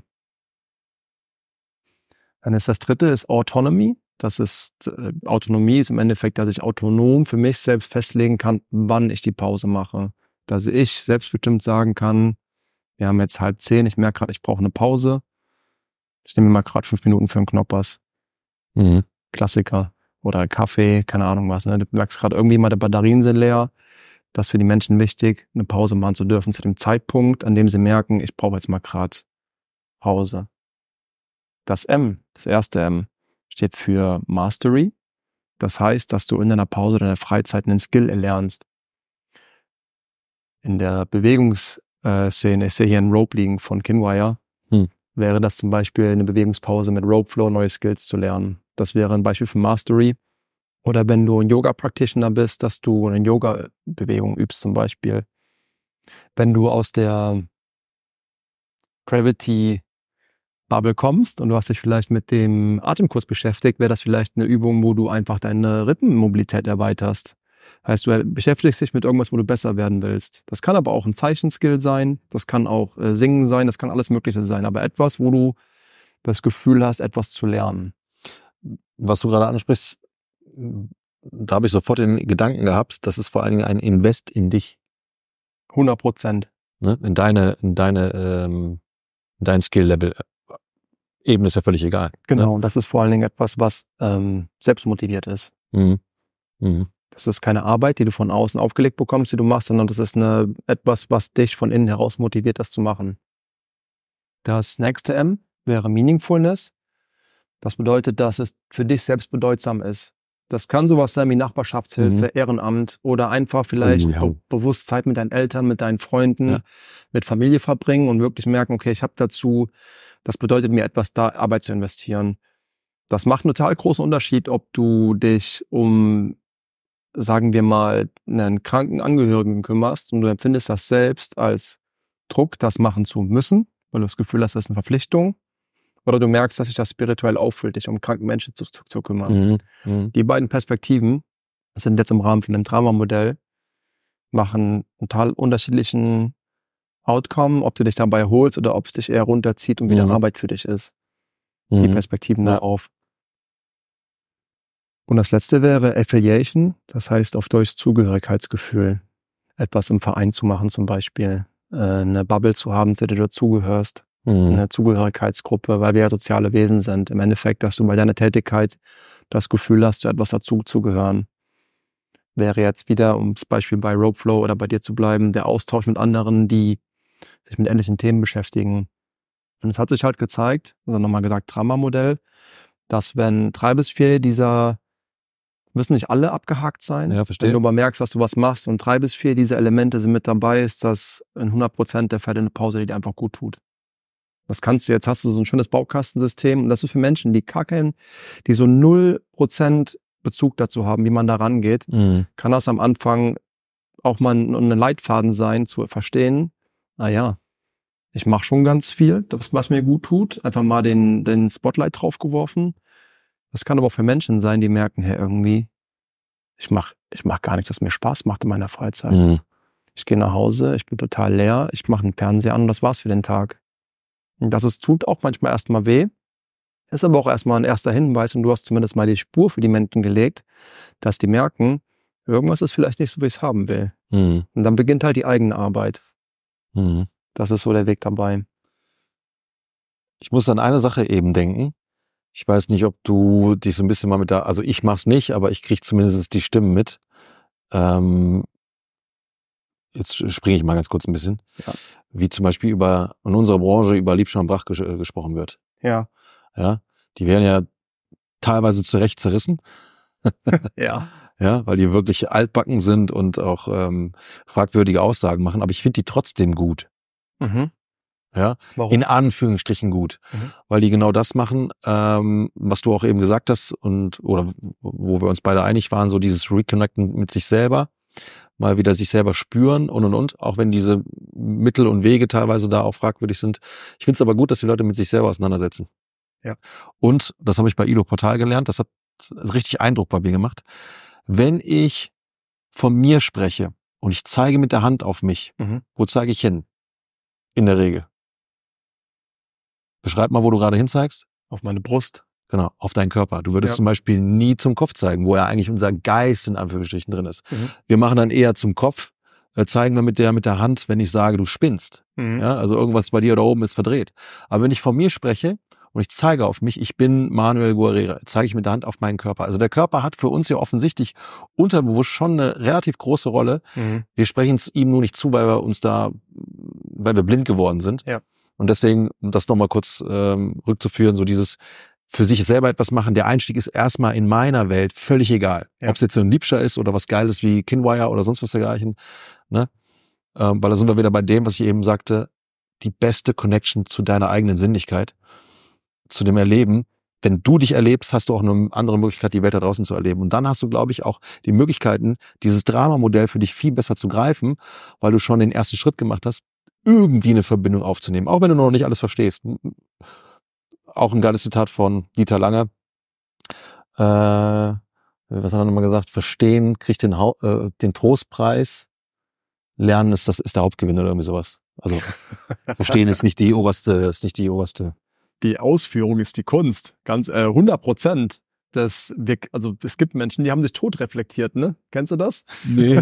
Dann ist das dritte, ist Autonomy. Autonomie ist im Endeffekt, dass ich autonom für mich selbst festlegen kann, wann ich die Pause mache. Dass ich selbstbestimmt sagen kann, wir haben jetzt 9:30, ich merke gerade, ich brauche eine Pause. Ich nehme mir mal gerade 5 Minuten für einen Knoppers. Klassiker. oder Kaffee, keine Ahnung was. Ne? Du merkst gerade irgendwie mal, die Batterien sind leer. Das ist für die Menschen wichtig, eine Pause machen zu dürfen zu dem Zeitpunkt, an dem sie merken, ich brauche jetzt mal gerade Pause. Das M, das erste M, steht für Mastery. Das heißt, dass du in deiner Pause oder in der Freizeit einen Skill erlernst. In der Bewegungsszene, ich sehe hier ein Rope liegen von Kinwire, wäre das zum Beispiel eine Bewegungspause mit Rope Flow, neue Skills zu lernen. Das wäre ein Beispiel für Mastery. Oder wenn du ein Yoga-Practitioner bist, dass du eine Yoga-Bewegung übst zum Beispiel. Wenn du aus der Gravity-Bubble kommst und du hast dich vielleicht mit dem Atemkurs beschäftigt, wäre das vielleicht eine Übung, wo du einfach deine Rippenmobilität erweiterst. Heißt, du beschäftigst dich mit irgendwas, wo du besser werden willst. Das kann aber auch ein Zeichenskill sein, das kann auch Singen sein, das kann alles Mögliche sein, aber etwas, wo du das Gefühl hast, etwas zu lernen. Was du gerade ansprichst, da habe ich sofort den Gedanken gehabt, das ist vor allen Dingen ein Invest in dich. 100%. Ne? In dein Skill-Level. Eben ist ja völlig egal. Genau, ne? das ist vor allen Dingen etwas, was selbstmotiviert ist. Mhm. Mhm. Das ist keine Arbeit, die du von außen aufgelegt bekommst, die du machst, sondern das ist etwas, was dich von innen heraus motiviert, das zu machen. Das nächste M wäre Meaningfulness. Das bedeutet, dass es für dich selbst bedeutsam ist. Das kann sowas sein wie Nachbarschaftshilfe, Ehrenamt oder einfach vielleicht bewusst Zeit mit deinen Eltern, mit deinen Freunden, mit Familie verbringen und wirklich merken, okay, ich habe dazu, das bedeutet mir etwas, da Arbeit zu investieren. Das macht einen total großen Unterschied, ob du dich um, sagen wir mal, einen kranken Angehörigen kümmerst und du empfindest das selbst als Druck, das machen zu müssen, weil du das Gefühl hast, das ist eine Verpflichtung. Oder du merkst, dass sich das spirituell auffüllt, dich um kranken Menschen zu kümmern. Die beiden Perspektiven sind jetzt im Rahmen von einem Drama-Modell, machen einen total unterschiedlichen Outcome, ob du dich dabei holst oder ob es dich eher runterzieht und wieder Arbeit für dich ist. Die Perspektiven darauf. Und das letzte wäre Affiliation, das heißt auf Deutsch Zugehörigkeitsgefühl. Etwas im Verein zu machen zum Beispiel, eine Bubble zu haben, zu der du dazugehörst. Eine Zugehörigkeitsgruppe, weil wir ja soziale Wesen sind. Im Endeffekt, dass du bei deiner Tätigkeit das Gefühl hast, zu etwas dazu zu gehören. Wäre jetzt wieder, um das Beispiel bei Ropeflow oder bei dir zu bleiben, der Austausch mit anderen, die sich mit ähnlichen Themen beschäftigen. Und es hat sich halt gezeigt, also nochmal gesagt, Drama-Modell, dass wenn 3 bis 4 dieser, müssen nicht alle abgehakt sein, wenn du aber merkst, dass du was machst und 3 bis 4 dieser Elemente sind mit dabei, ist das in 100% der Fälle eine Pause, die dir einfach gut tut. Das kannst du, jetzt hast du so ein schönes Baukastensystem und das ist für Menschen, die die so 0% Bezug dazu haben, wie man da rangeht, kann das am Anfang auch mal ein Leitfaden sein, zu verstehen, naja, ich mache schon ganz viel, das, was mir gut tut, einfach mal den Spotlight drauf geworfen. Das kann aber auch für Menschen sein, die merken, hey, irgendwie, ich mach gar nichts, was mir Spaß macht in meiner Freizeit. Ich gehe nach Hause, ich bin total leer, ich mache den Fernseher an und das war's für den Tag. Und das tut auch manchmal erstmal weh, ist aber auch erstmal ein erster Hinweis und du hast zumindest mal die Spur für die Menschen gelegt, dass die merken, irgendwas ist vielleicht nicht so, wie ich es haben will. Und dann beginnt halt die eigene Arbeit. Das ist so der Weg dabei. Ich muss an eine Sache eben denken. Ich weiß nicht, ob du dich so ein bisschen mal also ich mach's nicht, aber ich kriege zumindest die Stimmen mit. Jetzt springe ich mal ganz kurz ein bisschen. Ja. Wie zum Beispiel in unserer Branche über Liebscher und Brach gesprochen wird. Ja. Ja. Die werden ja teilweise zu Recht zerrissen. Ja. Ja, weil die wirklich altbacken sind und auch fragwürdige Aussagen machen. Aber ich finde die trotzdem gut. Ja. Warum? In Anführungsstrichen gut. Weil die genau das machen, was du auch eben gesagt hast oder wo wir uns beide einig waren, so dieses Reconnecten mit sich selber. Mal wieder sich selber spüren und. Auch wenn diese Mittel und Wege teilweise da auch fragwürdig sind. Ich finde es aber gut, dass die Leute mit sich selber auseinandersetzen. Ja. Und, das habe ich bei Ilo Portal gelernt, das hat richtig Eindruck bei mir gemacht. Wenn ich von mir spreche und ich zeige mit der Hand auf mich, wo zeige ich hin? In der Regel. Beschreib mal, wo du gerade hinzeigst. Auf meine Brust. Genau, auf deinen Körper. Du würdest zum Beispiel nie zum Kopf zeigen, wo ja eigentlich unser Geist in Anführungsstrichen drin ist. Wir machen dann eher zum Kopf, zeigen wir mit der Hand, wenn ich sage, du spinnst. Ja, also irgendwas bei dir da oben ist verdreht. Aber wenn ich von mir spreche und ich zeige auf mich, ich bin Manuel Guerrera, zeige ich mit der Hand auf meinen Körper. Also der Körper hat für uns ja offensichtlich unterbewusst schon eine relativ große Rolle. Wir sprechen es ihm nur nicht zu, weil wir blind geworden sind. Ja. Und deswegen, um das nochmal kurz rückzuführen, so dieses für sich selber etwas machen, der Einstieg ist erstmal in meiner Welt völlig egal. Ja. Ob es jetzt so ein Liebscher ist oder was Geiles wie Kinwire oder sonst was dergleichen. Ne? Weil da sind wir wieder bei dem, was ich eben sagte, die beste Connection zu deiner eigenen Sinnlichkeit, zu dem Erleben. Wenn du dich erlebst, hast du auch eine andere Möglichkeit, die Welt da draußen zu erleben. Und dann hast du, glaube ich, auch die Möglichkeiten, dieses Dramamodell für dich viel besser zu greifen, weil du schon den ersten Schritt gemacht hast, irgendwie eine Verbindung aufzunehmen, auch wenn du noch nicht alles verstehst. Auch ein geiles Zitat von Dieter Lange. Was hat er nochmal gesagt? Verstehen kriegt den Trostpreis. Lernen ist der Hauptgewinn oder irgendwie sowas. Also verstehen ist nicht die oberste. Die Ausführung ist die Kunst. Ganz 100%. Es gibt Menschen, die haben sich tot reflektiert, ne? Kennst du das? Nee.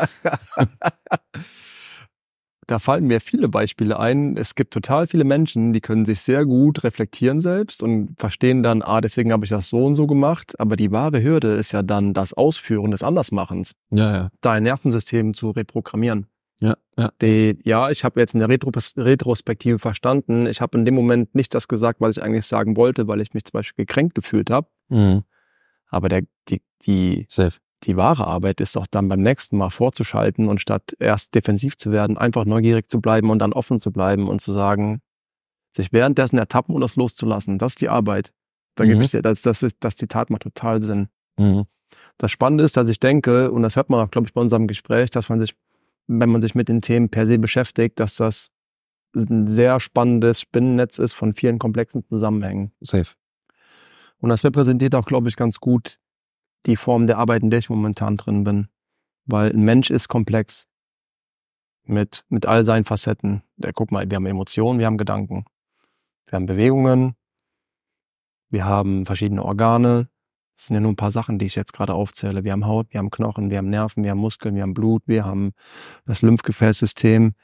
Da fallen mir viele Beispiele ein. Es gibt total viele Menschen, die können sich sehr gut reflektieren selbst und verstehen dann, deswegen habe ich das so und so gemacht. Aber die wahre Hürde ist ja dann das Ausführen des Andersmachens. Ja. Dein Nervensystem zu reprogrammieren. Ja. Ich habe jetzt in der Retrospektive verstanden. Ich habe in dem Moment nicht das gesagt, was ich eigentlich sagen wollte, weil ich mich zum Beispiel gekränkt gefühlt habe. Mhm. Aber die wahre Arbeit ist auch dann beim nächsten Mal vorzuschalten und statt erst defensiv zu werden, einfach neugierig zu bleiben und dann offen zu bleiben und zu sagen, sich währenddessen ertappen und das loszulassen. Das ist die Arbeit. Da gebe ich dir, das Zitat macht total Sinn. Mhm. Das Spannende ist, dass ich denke, und das hört man auch, glaube ich, bei unserem Gespräch, dass man sich, wenn man sich mit den Themen per se beschäftigt, dass das ein sehr spannendes Spinnennetz ist von vielen komplexen Zusammenhängen. Safe. Und das repräsentiert auch, glaube ich, ganz gut die Form der Arbeit, in der ich momentan drin bin. Weil ein Mensch ist komplex. Mit all seinen Facetten. Guck mal, wir haben Emotionen, wir haben Gedanken. Wir haben Bewegungen. Wir haben verschiedene Organe. Das sind ja nur ein paar Sachen, die ich jetzt gerade aufzähle. Wir haben Haut, wir haben Knochen, wir haben Nerven, wir haben Muskeln, wir haben Blut, wir haben das Lymphgefäßsystem.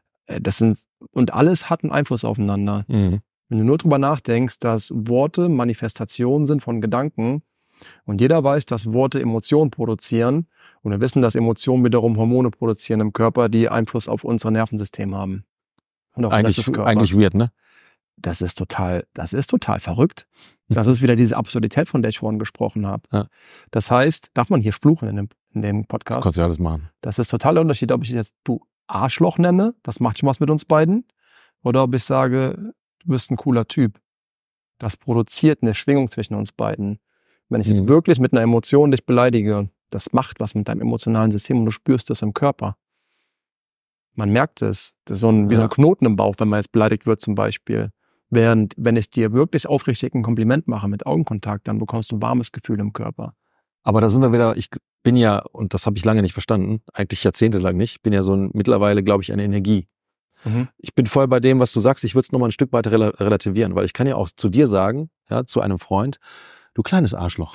Und alles hat einen Einfluss aufeinander. Mhm. Wenn du nur drüber nachdenkst, dass Worte Manifestationen sind von Gedanken, und jeder weiß, dass Worte Emotionen produzieren. Und wir wissen, dass Emotionen wiederum Hormone produzieren im Körper, die Einfluss auf unser Nervensystem haben. Und auf Eigentlich weird, ne? Das ist total verrückt. Das ist wieder diese Absurdität, von der ich vorhin gesprochen habe. Ja. Das heißt, darf man hier fluchen in dem Podcast? Das kannst du ja alles machen. Das ist total der Unterschied, ob ich jetzt du Arschloch nenne, das macht schon was mit uns beiden, oder ob ich sage, du bist ein cooler Typ. Das produziert eine Schwingung zwischen uns beiden. Wenn ich jetzt wirklich mit einer Emotion dich beleidige, das macht was mit deinem emotionalen System und du spürst es im Körper. Man merkt es. Das ist wie so ein Knoten im Bauch, wenn man jetzt beleidigt wird zum Beispiel. Während, wenn ich dir wirklich aufrichtig ein Kompliment mache mit Augenkontakt, dann bekommst du ein warmes Gefühl im Körper. Aber da sind wir wieder, ich bin ja, und das habe ich lange nicht verstanden, eigentlich jahrzehntelang nicht, bin ja mittlerweile, glaube ich, eine Energie. Mhm. Ich bin voll bei dem, was du sagst, ich würde es nochmal ein Stück weiter relativieren, weil ich kann ja auch zu dir sagen, ja, zu einem Freund, du kleines Arschloch.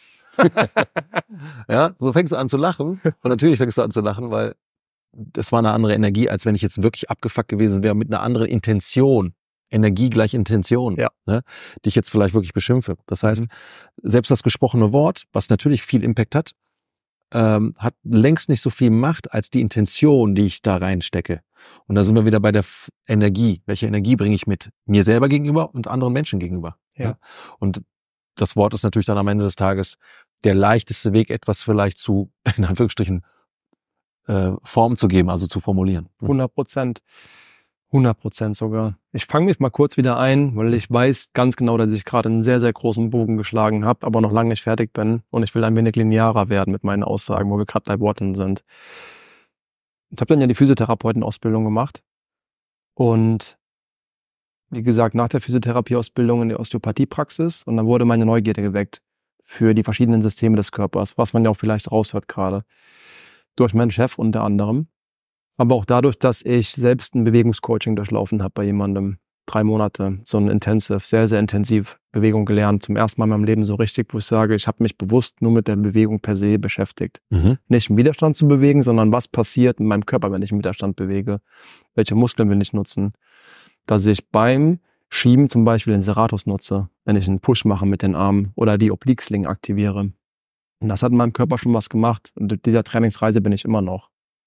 Ja, du fängst an zu lachen. Und natürlich fängst du an zu lachen, weil das war eine andere Energie, als wenn ich jetzt wirklich abgefuckt gewesen wäre mit einer anderen Intention. Energie gleich Intention. Ja. Ne, die ich jetzt vielleicht wirklich beschimpfe. Das heißt, selbst das gesprochene Wort, was natürlich viel Impact hat, hat längst nicht so viel Macht als die Intention, die ich da reinstecke. Und da sind wir wieder bei der Energie. Welche Energie bringe ich mit mir selber gegenüber und anderen Menschen gegenüber? Ja. Und das Wort ist natürlich dann am Ende des Tages der leichteste Weg, etwas vielleicht zu, in Anführungsstrichen, Form zu geben, also zu formulieren. 100%. 100% sogar. Ich fange mich mal kurz wieder ein, weil ich weiß ganz genau, dass ich gerade einen sehr, sehr großen Bogen geschlagen habe, aber noch lange nicht fertig bin. Und ich will ein wenig linearer werden mit meinen Aussagen, wo wir gerade bei Worten sind. Ich habe dann ja die Physiotherapeutenausbildung gemacht. Und wie gesagt, nach der Physiotherapieausbildung in die Osteopathiepraxis. Und dann wurde meine Neugierde geweckt für die verschiedenen Systeme des Körpers, was man ja auch vielleicht raushört gerade. Durch meinen Chef unter anderem. Aber auch dadurch, dass ich selbst ein Bewegungscoaching durchlaufen habe bei jemandem. 3 Monate, so ein Intensive, sehr, sehr intensiv Bewegung gelernt. Zum ersten Mal in meinem Leben so richtig, wo ich sage, ich habe mich bewusst nur mit der Bewegung per se beschäftigt. Nicht im Widerstand zu bewegen, sondern was passiert in meinem Körper, wenn ich im Widerstand bewege. Welche Muskeln will ich nutzen. Dass ich beim Schieben zum Beispiel den Serratus nutze, wenn ich einen Push mache mit den Armen oder die Oblique Sling aktiviere. Und das hat in meinem Körper schon was gemacht. Und in dieser Trainingsreise bin ich immer noch.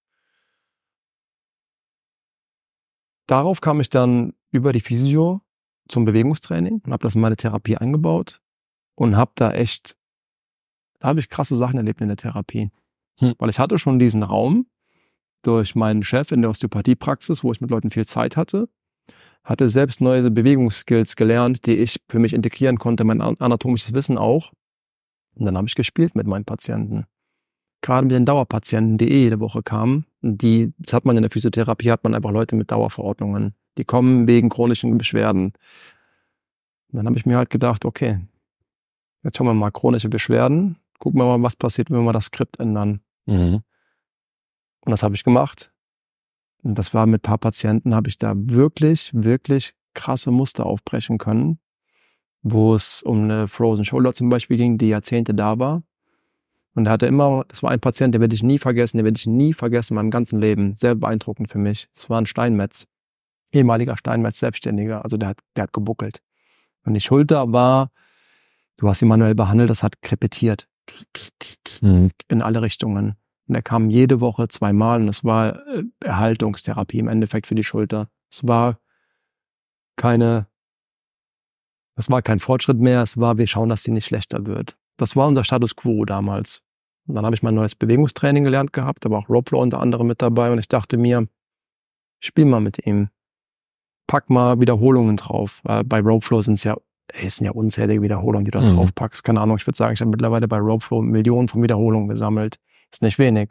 Darauf kam ich dann über die Physio zum Bewegungstraining und habe das in meine Therapie eingebaut und habe da habe ich krasse Sachen erlebt in der Therapie. Weil ich hatte schon diesen Raum durch meinen Chef in der Osteopathiepraxis, wo ich mit Leuten viel Zeit hatte selbst neue Bewegungsskills gelernt, die ich für mich integrieren konnte, mein anatomisches Wissen auch. Und dann habe ich gespielt mit meinen Patienten. Gerade mit den Dauerpatienten, die jede Woche kamen. Das hat man in der Physiotherapie, hat man einfach Leute mit Dauerverordnungen. Die kommen wegen chronischen Beschwerden. Und dann habe ich mir halt gedacht, okay, jetzt schauen wir mal chronische Beschwerden. Gucken wir mal, was passiert, wenn wir das Skript ändern. Und das habe ich gemacht. Und das war mit ein paar Patienten, habe ich da wirklich, wirklich krasse Muster aufbrechen können, wo es um eine Frozen Shoulder zum Beispiel ging, die Jahrzehnte da war. Und das war ein Patient, den werde ich nie vergessen in meinem ganzen Leben. Sehr beeindruckend für mich. Das war ein Steinmetz, ehemaliger Steinmetz-Selbstständiger, also der hat gebuckelt. Und die Schulter du hast sie manuell behandelt, das hat krepitiert. In alle Richtungen. Und er kam jede Woche 2-mal und es war Erhaltungstherapie im Endeffekt für die Schulter. Es war kein Fortschritt mehr, wir schauen, dass sie nicht schlechter wird. Das war unser Status Quo damals. Und dann habe ich mein neues Bewegungstraining gelernt gehabt, aber auch Ropeflow unter anderem mit dabei und ich dachte mir, spiel mal mit ihm. Pack mal Wiederholungen drauf. Bei Ropeflow sind ja unzählige Wiederholungen, die du da drauf packst. Keine Ahnung, ich würde sagen, ich habe mittlerweile bei Ropeflow Millionen von Wiederholungen gesammelt. Ist nicht wenig.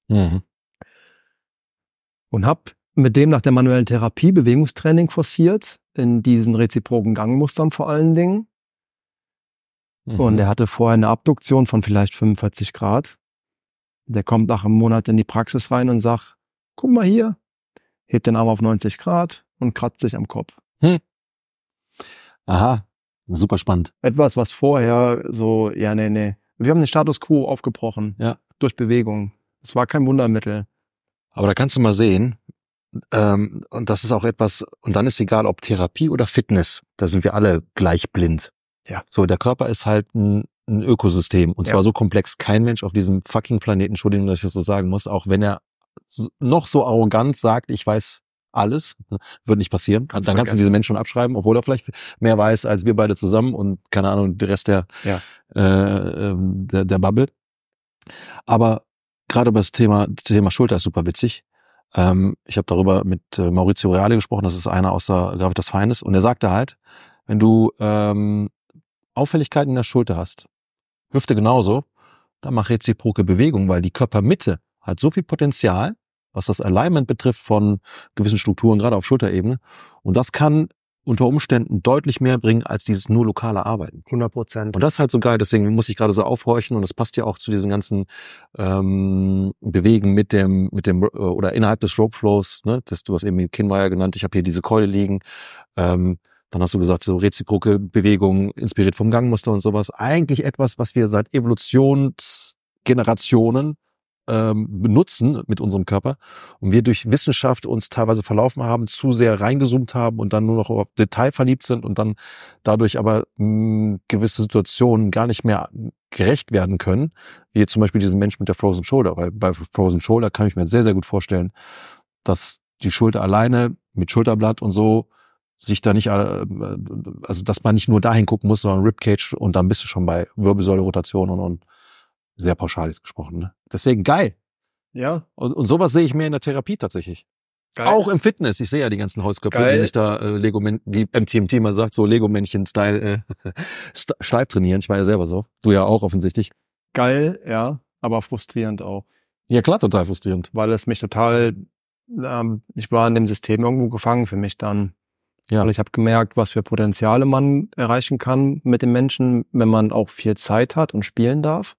Und habe mit dem nach der manuellen Therapie Bewegungstraining forciert, in diesen reziproken Gangmustern vor allen Dingen. Und er hatte vorher eine Abduktion von vielleicht 45 Grad. Der kommt nach einem Monat in die Praxis rein und sagt, guck mal hier, hebt den Arm auf 90 Grad und kratzt sich am Kopf. Aha, super spannend. Etwas, was vorher so, nee. Wir haben den Status Quo aufgebrochen. Ja. Durch Bewegung. Es war kein Wundermittel. Aber da kannst du mal sehen, und das ist auch etwas, und dann ist egal, ob Therapie oder Fitness, da sind wir alle gleich blind. Ja. So, der Körper ist halt ein Ökosystem, und zwar so komplex, kein Mensch auf diesem fucking Planeten, Entschuldigung, dass ich das so sagen muss, auch wenn er noch so arrogant sagt, ich weiß alles, wird nicht passieren. Dann kannst du diese Menschen schon abschreiben, obwohl er vielleicht mehr weiß als wir beide zusammen und keine Ahnung, der Rest der Bubble. Aber gerade über das Thema Schulter ist super witzig. Ich habe darüber mit Maurizio Reale gesprochen, das ist einer aus der Gravitas Feines, und er sagte halt, wenn du Auffälligkeiten in der Schulter hast, Hüfte genauso, dann mach reziproke Bewegung, weil die Körpermitte hat so viel Potenzial, was das Alignment betrifft von gewissen Strukturen, gerade auf Schulterebene, und das kann unter Umständen deutlich mehr bringen als dieses nur lokale Arbeiten. 100%. Und das ist halt so geil, deswegen muss ich gerade so aufhorchen, und das passt ja auch zu diesen ganzen Bewegen mit dem oder innerhalb des Rope Flows, ne, du hast eben Kinnweiher genannt, ich habe hier diese Keule liegen, dann hast du gesagt, so reziproke Bewegungen, inspiriert vom Gangmuster und sowas. Eigentlich etwas, was wir seit Evolutionsgenerationen benutzen mit unserem Körper, und wir durch Wissenschaft uns teilweise verlaufen haben, zu sehr reingezoomt haben und dann nur noch auf Detail verliebt sind und dann dadurch aber gewisse Situationen gar nicht mehr gerecht werden können, wie zum Beispiel diesen Mensch mit der Frozen Shoulder. Weil bei Frozen Shoulder kann ich mir sehr, sehr gut vorstellen, dass die Schulter alleine mit Schulterblatt und so sich da nicht, also dass man nicht nur dahin gucken muss, sondern Ribcage, und dann bist du schon bei Wirbelsäule-Rotation und sehr pauschal jetzt gesprochen, ne? Deswegen geil. Ja. Und sowas sehe ich mehr in der Therapie tatsächlich. Geil. Auch im Fitness. Ich sehe ja die ganzen Holzköpfe, die sich da wie MTMT mal sagt, so Lego-Männchen-Style steif trainieren. Ich war ja selber so. Du ja auch offensichtlich. Geil, ja, aber frustrierend auch. Ja klar, total frustrierend. Weil es mich total, ich war in dem System irgendwo gefangen für mich dann. Ja. Weil ich habe gemerkt, was für Potenziale man erreichen kann mit den Menschen, wenn man auch viel Zeit hat und spielen darf.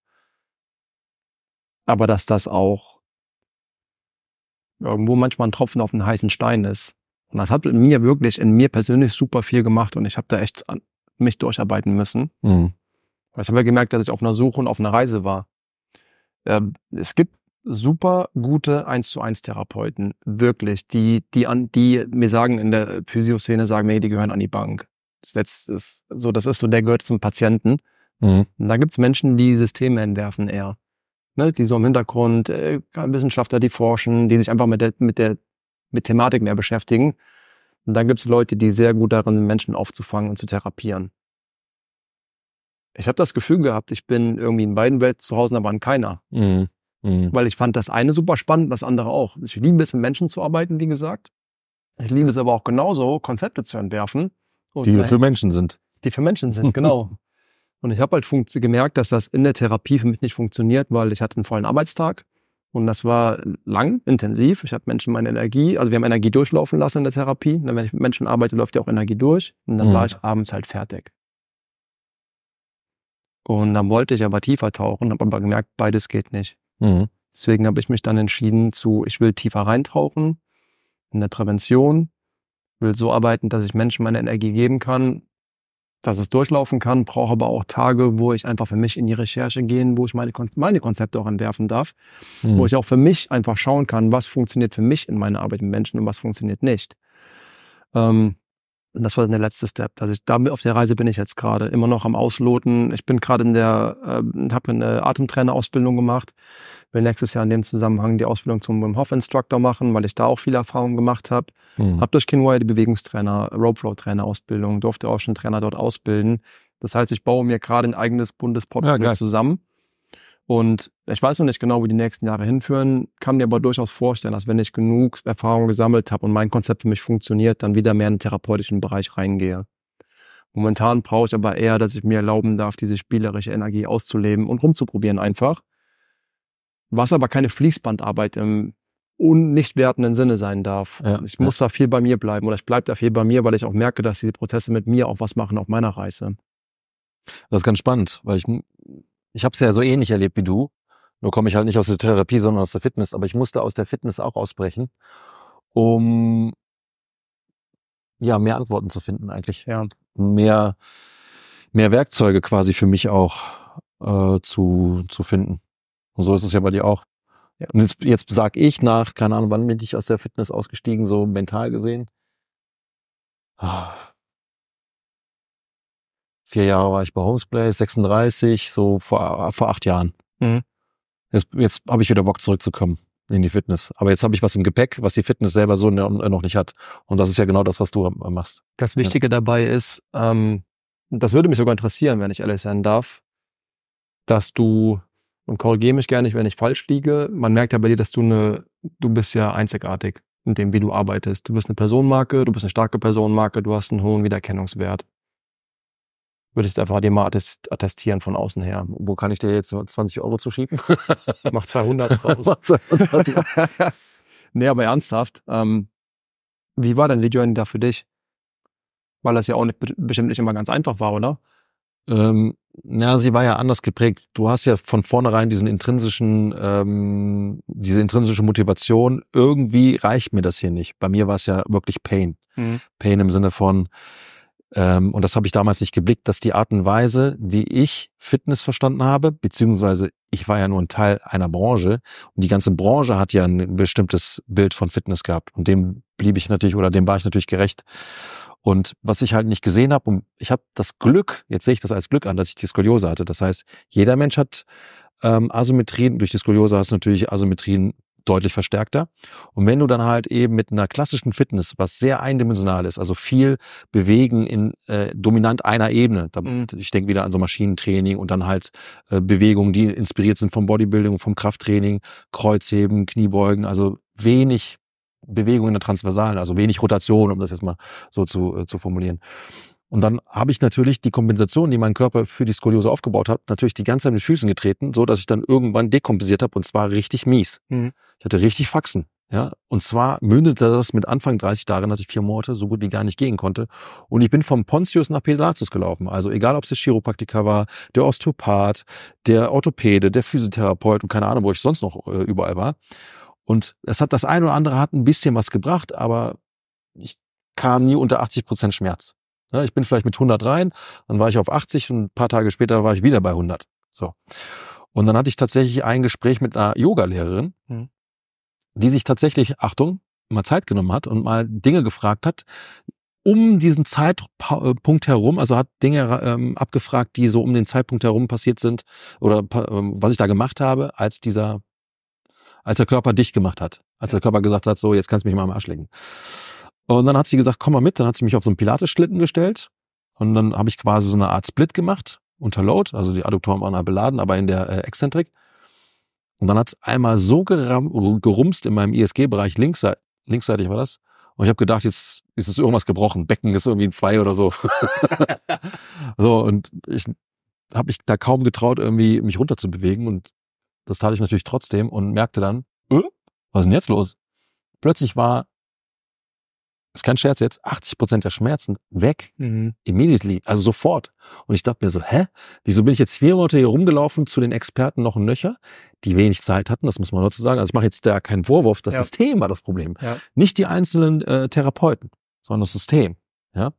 Aber dass das auch irgendwo manchmal ein Tropfen auf einen heißen Stein ist. Und das hat in mir persönlich super viel gemacht, und ich habe da echt mich durcharbeiten müssen. Ich habe ja gemerkt, dass ich auf einer Suche und auf einer Reise war. Es gibt super gute 1:1 Therapeuten, wirklich, die mir sagen, in der Physioszene sagen, hey, die gehören an die Bank. Das ist so, der gehört zum Patienten. Mhm. Und da gibt's Menschen, die Systeme entwerfen eher. Ne, die so im Hintergrund, Wissenschaftler, die forschen, die sich einfach mit Thematik mehr beschäftigen. Und dann gibt's Leute, die sehr gut darin sind, Menschen aufzufangen und zu therapieren. Ich habe das Gefühl gehabt, ich bin irgendwie in beiden Welten zu Hause, aber in keiner. Mhm. Mhm. Weil ich fand das eine super spannend, das andere auch. Ich liebe es, mit Menschen zu arbeiten, wie gesagt. Ich liebe es aber auch genauso, Konzepte zu entwerfen. Und Die für Menschen sind. Die für Menschen sind, genau. Und ich habe halt gemerkt, dass das in der Therapie für mich nicht funktioniert, weil ich hatte einen vollen Arbeitstag. Und das war lang, intensiv. Ich habe Menschen wir haben Energie durchlaufen lassen in der Therapie. Und wenn ich mit Menschen arbeite, läuft ja auch Energie durch. Und dann war ich abends halt fertig. Und dann wollte ich aber tiefer tauchen, habe aber gemerkt, beides geht nicht. Mhm. Deswegen habe ich mich dann entschieden ich will tiefer reintauchen in der Prävention, will so arbeiten, dass ich Menschen meine Energie geben kann, dass es durchlaufen kann, brauche aber auch Tage, wo ich einfach für mich in die Recherche gehen, wo ich meine Konzepte auch entwerfen darf, wo ich auch für mich einfach schauen kann, was funktioniert für mich in meiner Arbeit mit Menschen und was funktioniert nicht. Und das war der letzte Step. Also auf der Reise bin ich jetzt gerade immer noch am Ausloten. Ich bin gerade habe eine Atemtrainer-Ausbildung gemacht. Will nächstes Jahr in dem Zusammenhang die Ausbildung zum Wim Hof Instructor machen, weil ich da auch viel Erfahrung gemacht habe. Habe durch Kinwire die Bewegungstrainer, Ropeflow-Trainer-Ausbildung, durfte auch schon Trainer dort ausbilden. Das heißt, ich baue mir gerade ein eigenes Bundesportfolio zusammen. Und ich weiß noch nicht genau, wo die nächsten Jahre hinführen, kann mir aber durchaus vorstellen, dass wenn ich genug Erfahrung gesammelt habe und mein Konzept für mich funktioniert, dann wieder mehr in den therapeutischen Bereich reingehe. Momentan brauche ich aber eher, dass ich mir erlauben darf, diese spielerische Energie auszuleben und rumzuprobieren einfach. Was aber keine Fließbandarbeit im nicht wertenden Sinne sein darf. Ja, ich muss da viel bei mir bleiben oder ich bleibe da viel bei mir, weil ich auch merke, dass die Prozesse mit mir auch was machen auf meiner Reise. Das ist ganz spannend, weil ich habe es ja so ähnlich erlebt wie du. Nur komme ich halt nicht aus der Therapie, sondern aus der Fitness. Aber ich musste aus der Fitness auch ausbrechen, um ja mehr Antworten zu finden eigentlich. Ja. Mehr Werkzeuge quasi für mich auch zu finden. Und so ist es ja bei dir auch. Ja. Und jetzt sag ich nach, keine Ahnung, wann bin ich aus der Fitness ausgestiegen, so mental gesehen? 4 Jahre war ich bei Homesplace, 36, so vor 8 Jahren. Mhm. Jetzt habe ich wieder Bock zurückzukommen in die Fitness. Aber jetzt habe ich was im Gepäck, was die Fitness selber so noch nicht hat. Und das ist ja genau das, was du machst. Das Wichtige dabei ist, das würde mich sogar interessieren, wenn ich ehrlich sein darf, dass du, und korrigiere mich gerne, wenn ich falsch liege, man merkt ja bei dir, dass du bist ja einzigartig in dem, wie du arbeitest. Du bist eine Personenmarke, du bist eine starke Personenmarke, du hast einen hohen Wiedererkennungswert. Würde ich einfach dir mal attestieren von außen her. Wo kann ich dir jetzt 20 Euro zuschieben? Mach 200 raus. Nee, aber ernsthaft, wie war denn die Journey da für dich? Weil das ja auch bestimmt nicht immer ganz einfach war, oder? Sie war ja anders geprägt. Du hast ja von vornherein diese intrinsische Motivation. Irgendwie reicht mir das hier nicht. Bei mir war es ja wirklich Pain. Pain im Sinne von, und das habe ich damals nicht geblickt, dass die Art und Weise, wie ich Fitness verstanden habe, beziehungsweise ich war ja nur ein Teil einer Branche und die ganze Branche hat ja ein bestimmtes Bild von Fitness gehabt und dem war ich natürlich gerecht. Und was ich halt nicht gesehen habe, und ich habe das Glück, jetzt sehe ich das als Glück an, dass ich die Skoliose hatte. Das heißt, jeder Mensch hat Asymmetrien, durch die Skoliose hast du natürlich Asymmetrien deutlich verstärkter. Und wenn du dann halt eben mit einer klassischen Fitness, was sehr eindimensional ist, also viel bewegen in dominant einer Ebene, ich denke wieder an so Maschinentraining und dann halt Bewegungen, die inspiriert sind vom Bodybuilding, vom Krafttraining, Kreuzheben, Kniebeugen, also wenig Bewegung in der Transversalen, also wenig Rotation, um das jetzt mal so zu formulieren. Und dann habe ich natürlich die Kompensation, die mein Körper für die Skoliose aufgebaut hat, natürlich die ganze Zeit mit Füßen getreten, so dass ich dann irgendwann dekompensiert habe und zwar richtig mies. Ich hatte richtig Faxen, ja. Und zwar mündete das mit Anfang 30 darin, dass ich 4 Monate so gut wie gar nicht gehen konnte. Und ich bin vom Pontius nach Pilatus gelaufen. Also egal, ob es der Chiropraktiker war, der Osteopath, der Orthopäde, der Physiotherapeut und keine Ahnung, wo ich sonst noch überall war. Und das eine oder andere hat ein bisschen was gebracht, aber ich kam nie unter 80% Schmerz. Ja, ich bin vielleicht mit 100 rein, dann war ich auf 80 und ein paar Tage später war ich wieder bei 100. So. Und dann hatte ich tatsächlich ein Gespräch mit einer Yoga-Lehrerin, die sich tatsächlich, Achtung, mal Zeit genommen hat und mal Dinge gefragt hat, um diesen Zeitpunkt herum, also hat Dinge abgefragt, die so um den Zeitpunkt herum passiert sind oder was ich da gemacht habe, als der Körper dich gemacht hat. Als der Körper gesagt hat, so, jetzt kannst du mich mal am Arsch lecken. Und dann hat sie gesagt, komm mal mit. Dann hat sie mich auf so einen Pilates-Schlitten gestellt. Und dann habe ich quasi so eine Art Split gemacht, unter Load. Also die Adduktoren waren halt beladen, aber in der Exzentrik. Und dann hat's einmal so gerumst in meinem ISG-Bereich, linksseitig war das. Und ich habe gedacht, jetzt ist es irgendwas gebrochen. Becken ist irgendwie ein 2 oder so. So, und ich habe mich da kaum getraut, irgendwie mich runter zu bewegen. Und das tat ich natürlich trotzdem und merkte dann, was ist denn jetzt los? Plötzlich ist kein Scherz jetzt, 80% der Schmerzen weg. Immediately, also sofort. Und ich dachte mir so, wieso bin ich jetzt 4 Monate hier rumgelaufen zu den Experten noch ein Nöcher, die wenig Zeit hatten, das muss man dazu sagen. Also ich mache jetzt da keinen Vorwurf, das System war das Problem. Ja. Nicht die einzelnen Therapeuten, sondern das System. Ja.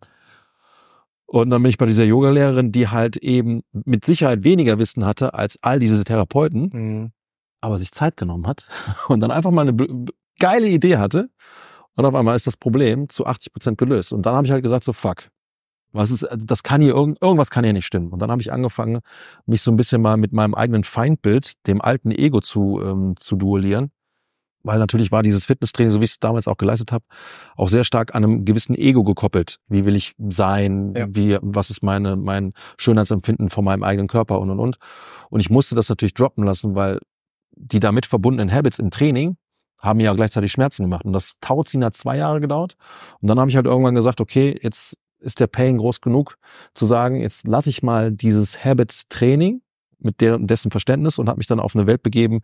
Und dann bin ich bei dieser Yogalehrerin, die halt eben mit Sicherheit weniger Wissen hatte als all diese Therapeuten, aber sich Zeit genommen hat und dann einfach mal eine geile Idee hatte. Und auf einmal ist das Problem zu 80% gelöst. Und dann habe ich halt gesagt, so fuck, das kann hier, irgendwas kann hier nicht stimmen. Und dann habe ich angefangen, mich so ein bisschen mal mit meinem eigenen Feindbild, dem alten Ego zu duellieren. Weil natürlich war dieses Fitnesstraining, so wie ich es damals auch geleistet habe, auch sehr stark an einem gewissen Ego gekoppelt. Wie will ich sein? Was ist mein Schönheitsempfinden von meinem eigenen Körper und. Und ich musste das natürlich droppen lassen, weil die damit verbundenen Habits im Training haben ja gleichzeitig Schmerzen gemacht. Und das Tauziehen hat 2 Jahre gedauert. Und dann habe ich halt irgendwann gesagt, okay, jetzt ist der Pain groß genug, zu sagen, jetzt lasse ich mal dieses Habit-Training mit dessen Verständnis und habe mich dann auf eine Welt begeben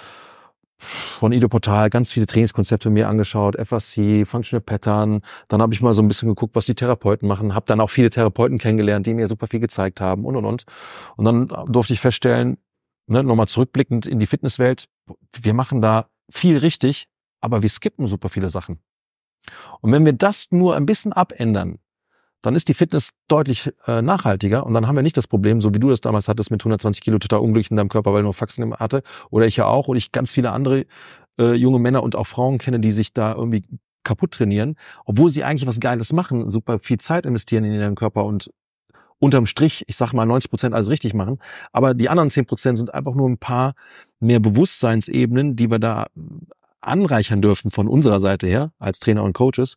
von Ido Portal, ganz viele Trainingskonzepte mir angeschaut, FAC, Functional Pattern. Dann habe ich mal so ein bisschen geguckt, was die Therapeuten machen. Habe dann auch viele Therapeuten kennengelernt, die mir super viel gezeigt haben und. Und dann durfte ich feststellen, nochmal zurückblickend in die Fitnesswelt, wir machen da viel richtig, aber wir skippen super viele Sachen. Und wenn wir das nur ein bisschen abändern, dann ist die Fitness deutlich nachhaltiger und dann haben wir nicht das Problem, so wie du das damals hattest mit 120 Kilo total unglücklich in deinem Körper, weil du nur Faxen hatte, oder ich ja auch, und ich ganz viele andere junge Männer und auch Frauen kenne, die sich da irgendwie kaputt trainieren, obwohl sie eigentlich was Geiles machen, super viel Zeit investieren in ihren Körper und unterm Strich, ich sag mal 90% alles richtig machen, aber die anderen 10% sind einfach nur ein paar mehr Bewusstseinsebenen, die wir da anreichern dürfen von unserer Seite her, als Trainer und Coaches,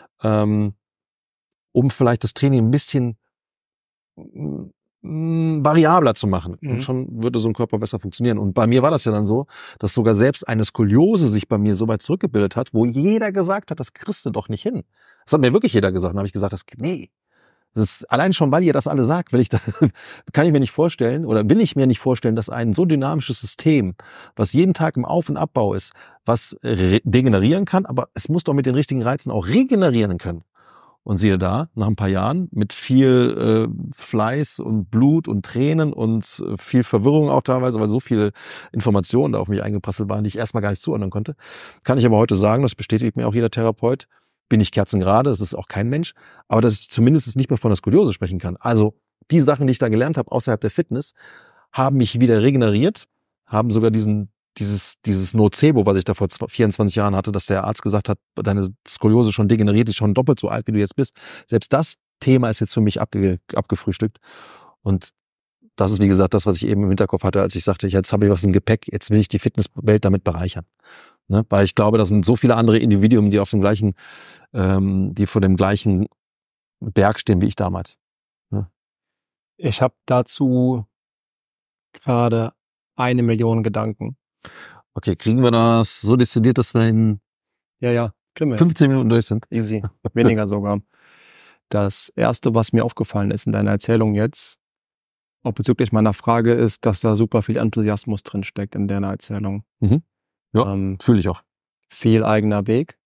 um vielleicht das Training ein bisschen variabler zu machen. Und schon würde so ein Körper besser funktionieren. Und bei mir war das ja dann so, dass sogar selbst eine Skoliose sich bei mir so weit zurückgebildet hat, wo jeder gesagt hat, das kriegst du doch nicht hin. Das hat mir wirklich jeder gesagt. Dann habe ich gesagt, nee. Das ist, allein schon, weil ihr das alle sagt, kann ich mir nicht vorstellen oder will ich mir nicht vorstellen, dass ein so dynamisches System, was jeden Tag im Auf- und Abbau ist, was degenerieren kann, aber es muss doch mit den richtigen Reizen auch regenerieren können. Und siehe da, nach ein paar Jahren, mit viel Fleiß und Blut und Tränen und viel Verwirrung auch teilweise, weil so viele Informationen da auf mich eingeprasselt waren, die ich erstmal gar nicht zuordnen konnte, kann ich aber heute sagen, das bestätigt mir auch jeder Therapeut, bin ich kerzengerade, das ist auch kein Mensch, aber dass ich zumindest nicht mehr von der Skoliose sprechen kann. Also die Sachen, die ich da gelernt habe außerhalb der Fitness, haben mich wieder regeneriert, haben sogar dieses Nocebo, was ich da vor 24 Jahren hatte, dass der Arzt gesagt hat, deine Skoliose schon degeneriert, ist schon doppelt so alt, wie du jetzt bist. Selbst das Thema ist jetzt für mich abgefrühstückt. Und das ist, wie gesagt, das, was ich eben im Hinterkopf hatte, als ich sagte, jetzt habe ich was im Gepäck, jetzt will ich die Fitnesswelt damit bereichern. Ne? Weil ich glaube, das sind so viele andere Individuen, die die vor dem gleichen Berg stehen wie ich damals. Ne? Ich habe dazu gerade 1 Million Gedanken. Okay, kriegen wir das so destilliert, dass wir in kriegen wir 15 Minuten durch sind? Easy, weniger sogar. Das Erste, was mir aufgefallen ist in deiner Erzählung jetzt, auch bezüglich meiner Frage, ist, dass da super viel Enthusiasmus drin steckt in deiner Erzählung. Ja, fühle ich auch. Viel eigener Weg.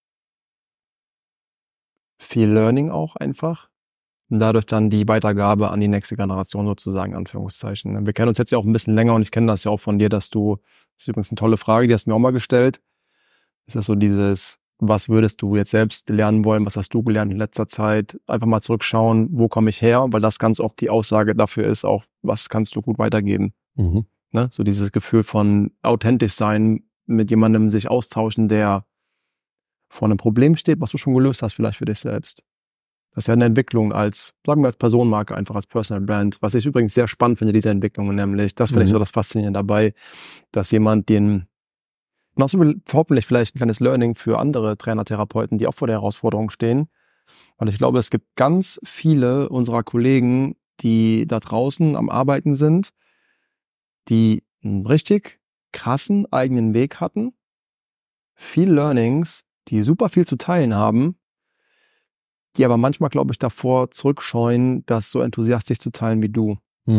Viel Learning auch einfach. Und dadurch dann die Weitergabe an die nächste Generation sozusagen, Anführungszeichen. Wir kennen uns jetzt ja auch ein bisschen länger und ich kenne das ja auch von dir, das ist übrigens eine tolle Frage, die hast du mir auch mal gestellt. Ist das so dieses, was würdest du jetzt selbst lernen wollen, was hast du gelernt in letzter Zeit? Einfach mal zurückschauen, wo komme ich her? Weil das ganz oft die Aussage dafür ist, auch was kannst du gut weitergeben. Ne? So dieses Gefühl von authentisch sein, mit jemandem sich austauschen, der vor einem Problem steht, was du schon gelöst hast, vielleicht für dich selbst. Das ist ja eine Entwicklung sagen wir als Personenmarke, einfach als Personal Brand. Was ich übrigens sehr spannend finde, diese Entwicklungen, nämlich, das finde ich so das Faszinierende dabei, dass jemand und auch so hoffentlich vielleicht ein kleines Learning für andere Trainer, Therapeuten, die auch vor der Herausforderung stehen. Weil ich glaube, es gibt ganz viele unserer Kollegen, die da draußen am Arbeiten sind, die einen richtig krassen eigenen Weg hatten, viel Learnings, die super viel zu teilen haben, die aber manchmal, glaube ich, davor zurückscheuen, das so enthusiastisch zu teilen wie du.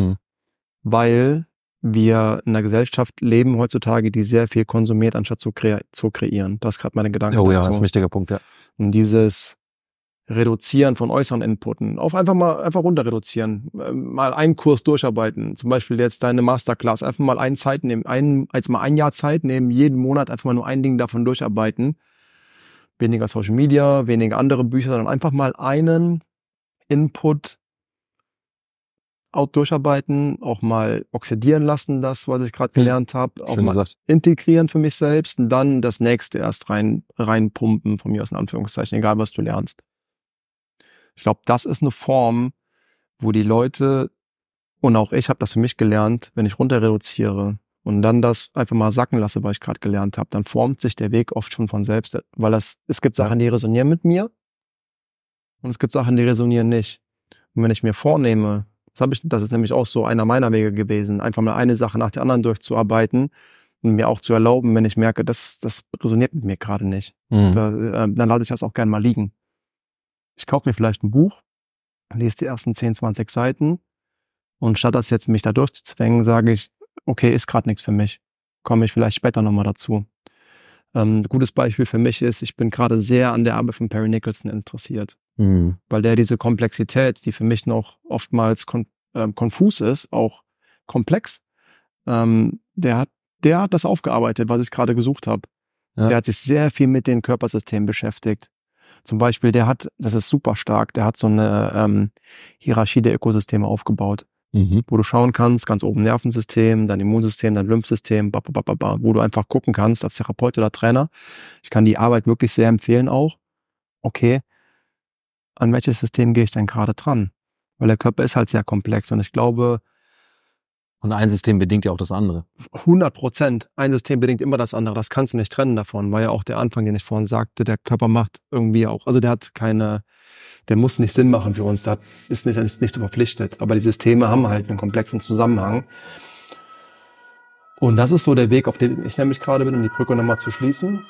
Weil wir in einer Gesellschaft leben heutzutage, die sehr viel konsumiert, anstatt zu kreieren. Das ist gerade meine Gedanke dazu. Oh ja, das ist ein wichtiger Punkt, ja. Und dieses Reduzieren von äußeren Inputen, einfach runter reduzieren, mal einen Kurs durcharbeiten, zum Beispiel jetzt deine Masterclass, einfach mal ein Jahr Zeit nehmen, jeden Monat einfach mal nur ein Ding davon durcharbeiten, weniger Social Media, weniger andere Bücher, sondern einfach mal einen Input durcharbeiten, auch mal oxidieren lassen, das, was ich gerade gelernt habe, auch mal integrieren für mich selbst und dann das nächste erst reinpumpen, von mir aus in Anführungszeichen, egal was du lernst. Ich glaube, das ist eine Form, wo die Leute, und auch ich habe das für mich gelernt, wenn ich runter reduziere und dann das einfach mal sacken lasse, was ich gerade gelernt habe, dann formt sich der Weg oft schon von selbst, weil es gibt Sachen, die resonieren mit mir und es gibt Sachen, die resonieren nicht. Und wenn ich mir vornehme, das ist nämlich auch so einer meiner Wege gewesen, einfach mal eine Sache nach der anderen durchzuarbeiten und mir auch zu erlauben, wenn ich merke, das resoniert mit mir gerade nicht. Dann lasse ich das auch gerne mal liegen. Ich kaufe mir vielleicht ein Buch, lese die ersten 10, 20 Seiten und statt das jetzt mich da durchzuzwängen, sage ich, okay, ist gerade nichts für mich. Komme ich vielleicht später nochmal dazu. Ein gutes Beispiel für mich ist, ich bin gerade sehr an der Arbeit von Perry Nicholson interessiert, weil der diese Komplexität, die für mich noch oftmals konfus ist, auch komplex, der hat das aufgearbeitet, was ich gerade gesucht habe. Ja. Der hat sich sehr viel mit den Körpersystemen beschäftigt. Zum Beispiel, das ist super stark, der hat so eine Hierarchie der Ökosysteme aufgebaut, wo du schauen kannst, ganz oben Nervensystem, dein Immunsystem, dein Lymphsystem, wo du einfach gucken kannst als Therapeut oder Trainer. Ich kann die Arbeit wirklich sehr empfehlen auch. Okay, an welches System gehe ich denn gerade dran? Weil der Körper ist halt sehr komplex und ich glaube... Und ein System bedingt ja auch das andere. 100%. Ein System bedingt immer das andere. Das kannst du nicht trennen davon. War ja auch der Anfang, den ich vorhin sagte. Der Körper macht irgendwie auch, also der muss nicht Sinn machen für uns. Der ist nicht verpflichtet. Aber die Systeme haben halt einen komplexen Zusammenhang. Und das ist so der Weg, auf den ich nämlich gerade bin, um die Brücke nochmal zu schließen,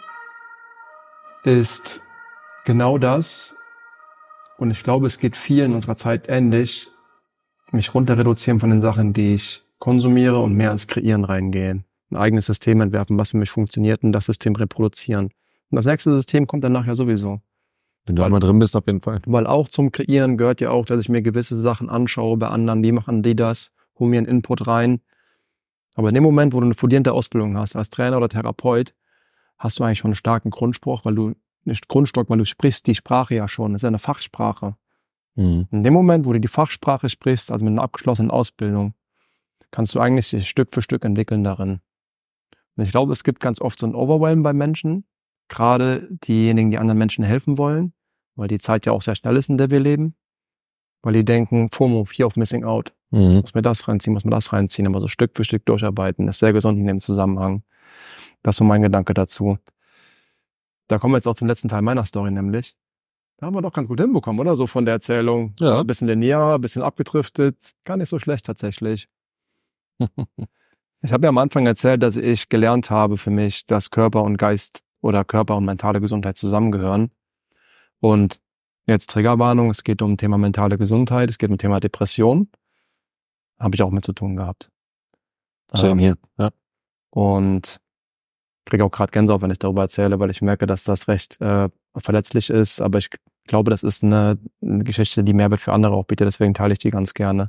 ist genau das. Und ich glaube, es geht vielen in unserer Zeit ähnlich, mich runter reduzieren von den Sachen, die ich konsumiere und mehr ins Kreieren reingehen. Ein eigenes System entwerfen, was für mich funktioniert und das System reproduzieren. Und das nächste System kommt dann nachher sowieso. Wenn du einmal drin bist, auf jeden Fall. Weil auch zum Kreieren gehört ja auch, dass ich mir gewisse Sachen anschaue bei anderen, wie machen die das, hol mir einen Input rein. Aber in dem Moment, wo du eine fundierte Ausbildung hast, als Trainer oder Therapeut, hast du eigentlich schon einen starken Grundstock, weil du sprichst die Sprache ja schon, das ist ja eine Fachsprache. In dem Moment, wo du die Fachsprache sprichst, also mit einer abgeschlossenen Ausbildung, kannst du eigentlich dich Stück für Stück entwickeln darin. Und ich glaube, es gibt ganz oft so ein Overwhelm bei Menschen, gerade diejenigen, die anderen Menschen helfen wollen, weil die Zeit ja auch sehr schnell ist, in der wir leben, weil die denken, FOMO, Fear of Missing Out, muss mir das reinziehen, aber so Stück für Stück durcharbeiten, ist sehr gesund in dem Zusammenhang. Das ist so mein Gedanke dazu. Da kommen wir jetzt auch zum letzten Teil meiner Story, nämlich, da haben wir doch ganz gut hinbekommen, oder? So von der Erzählung. Ja. Ein bisschen linear, ein bisschen abgedriftet. Gar nicht so schlecht tatsächlich. Ich habe ja am Anfang erzählt, dass ich gelernt habe für mich, dass Körper und Geist oder Körper und mentale Gesundheit zusammengehören. Und jetzt Triggerwarnung, es geht um Thema mentale Gesundheit, es geht um Thema Depression. Habe ich auch mit zu tun gehabt. Same hier, ja. Und kriege auch gerade Gänsehaut, wenn ich darüber erzähle, weil ich merke, dass das recht verletzlich ist. Aber ich glaube, das ist eine Geschichte, die Mehrwert für andere auch bietet. Deswegen teile ich die ganz gerne.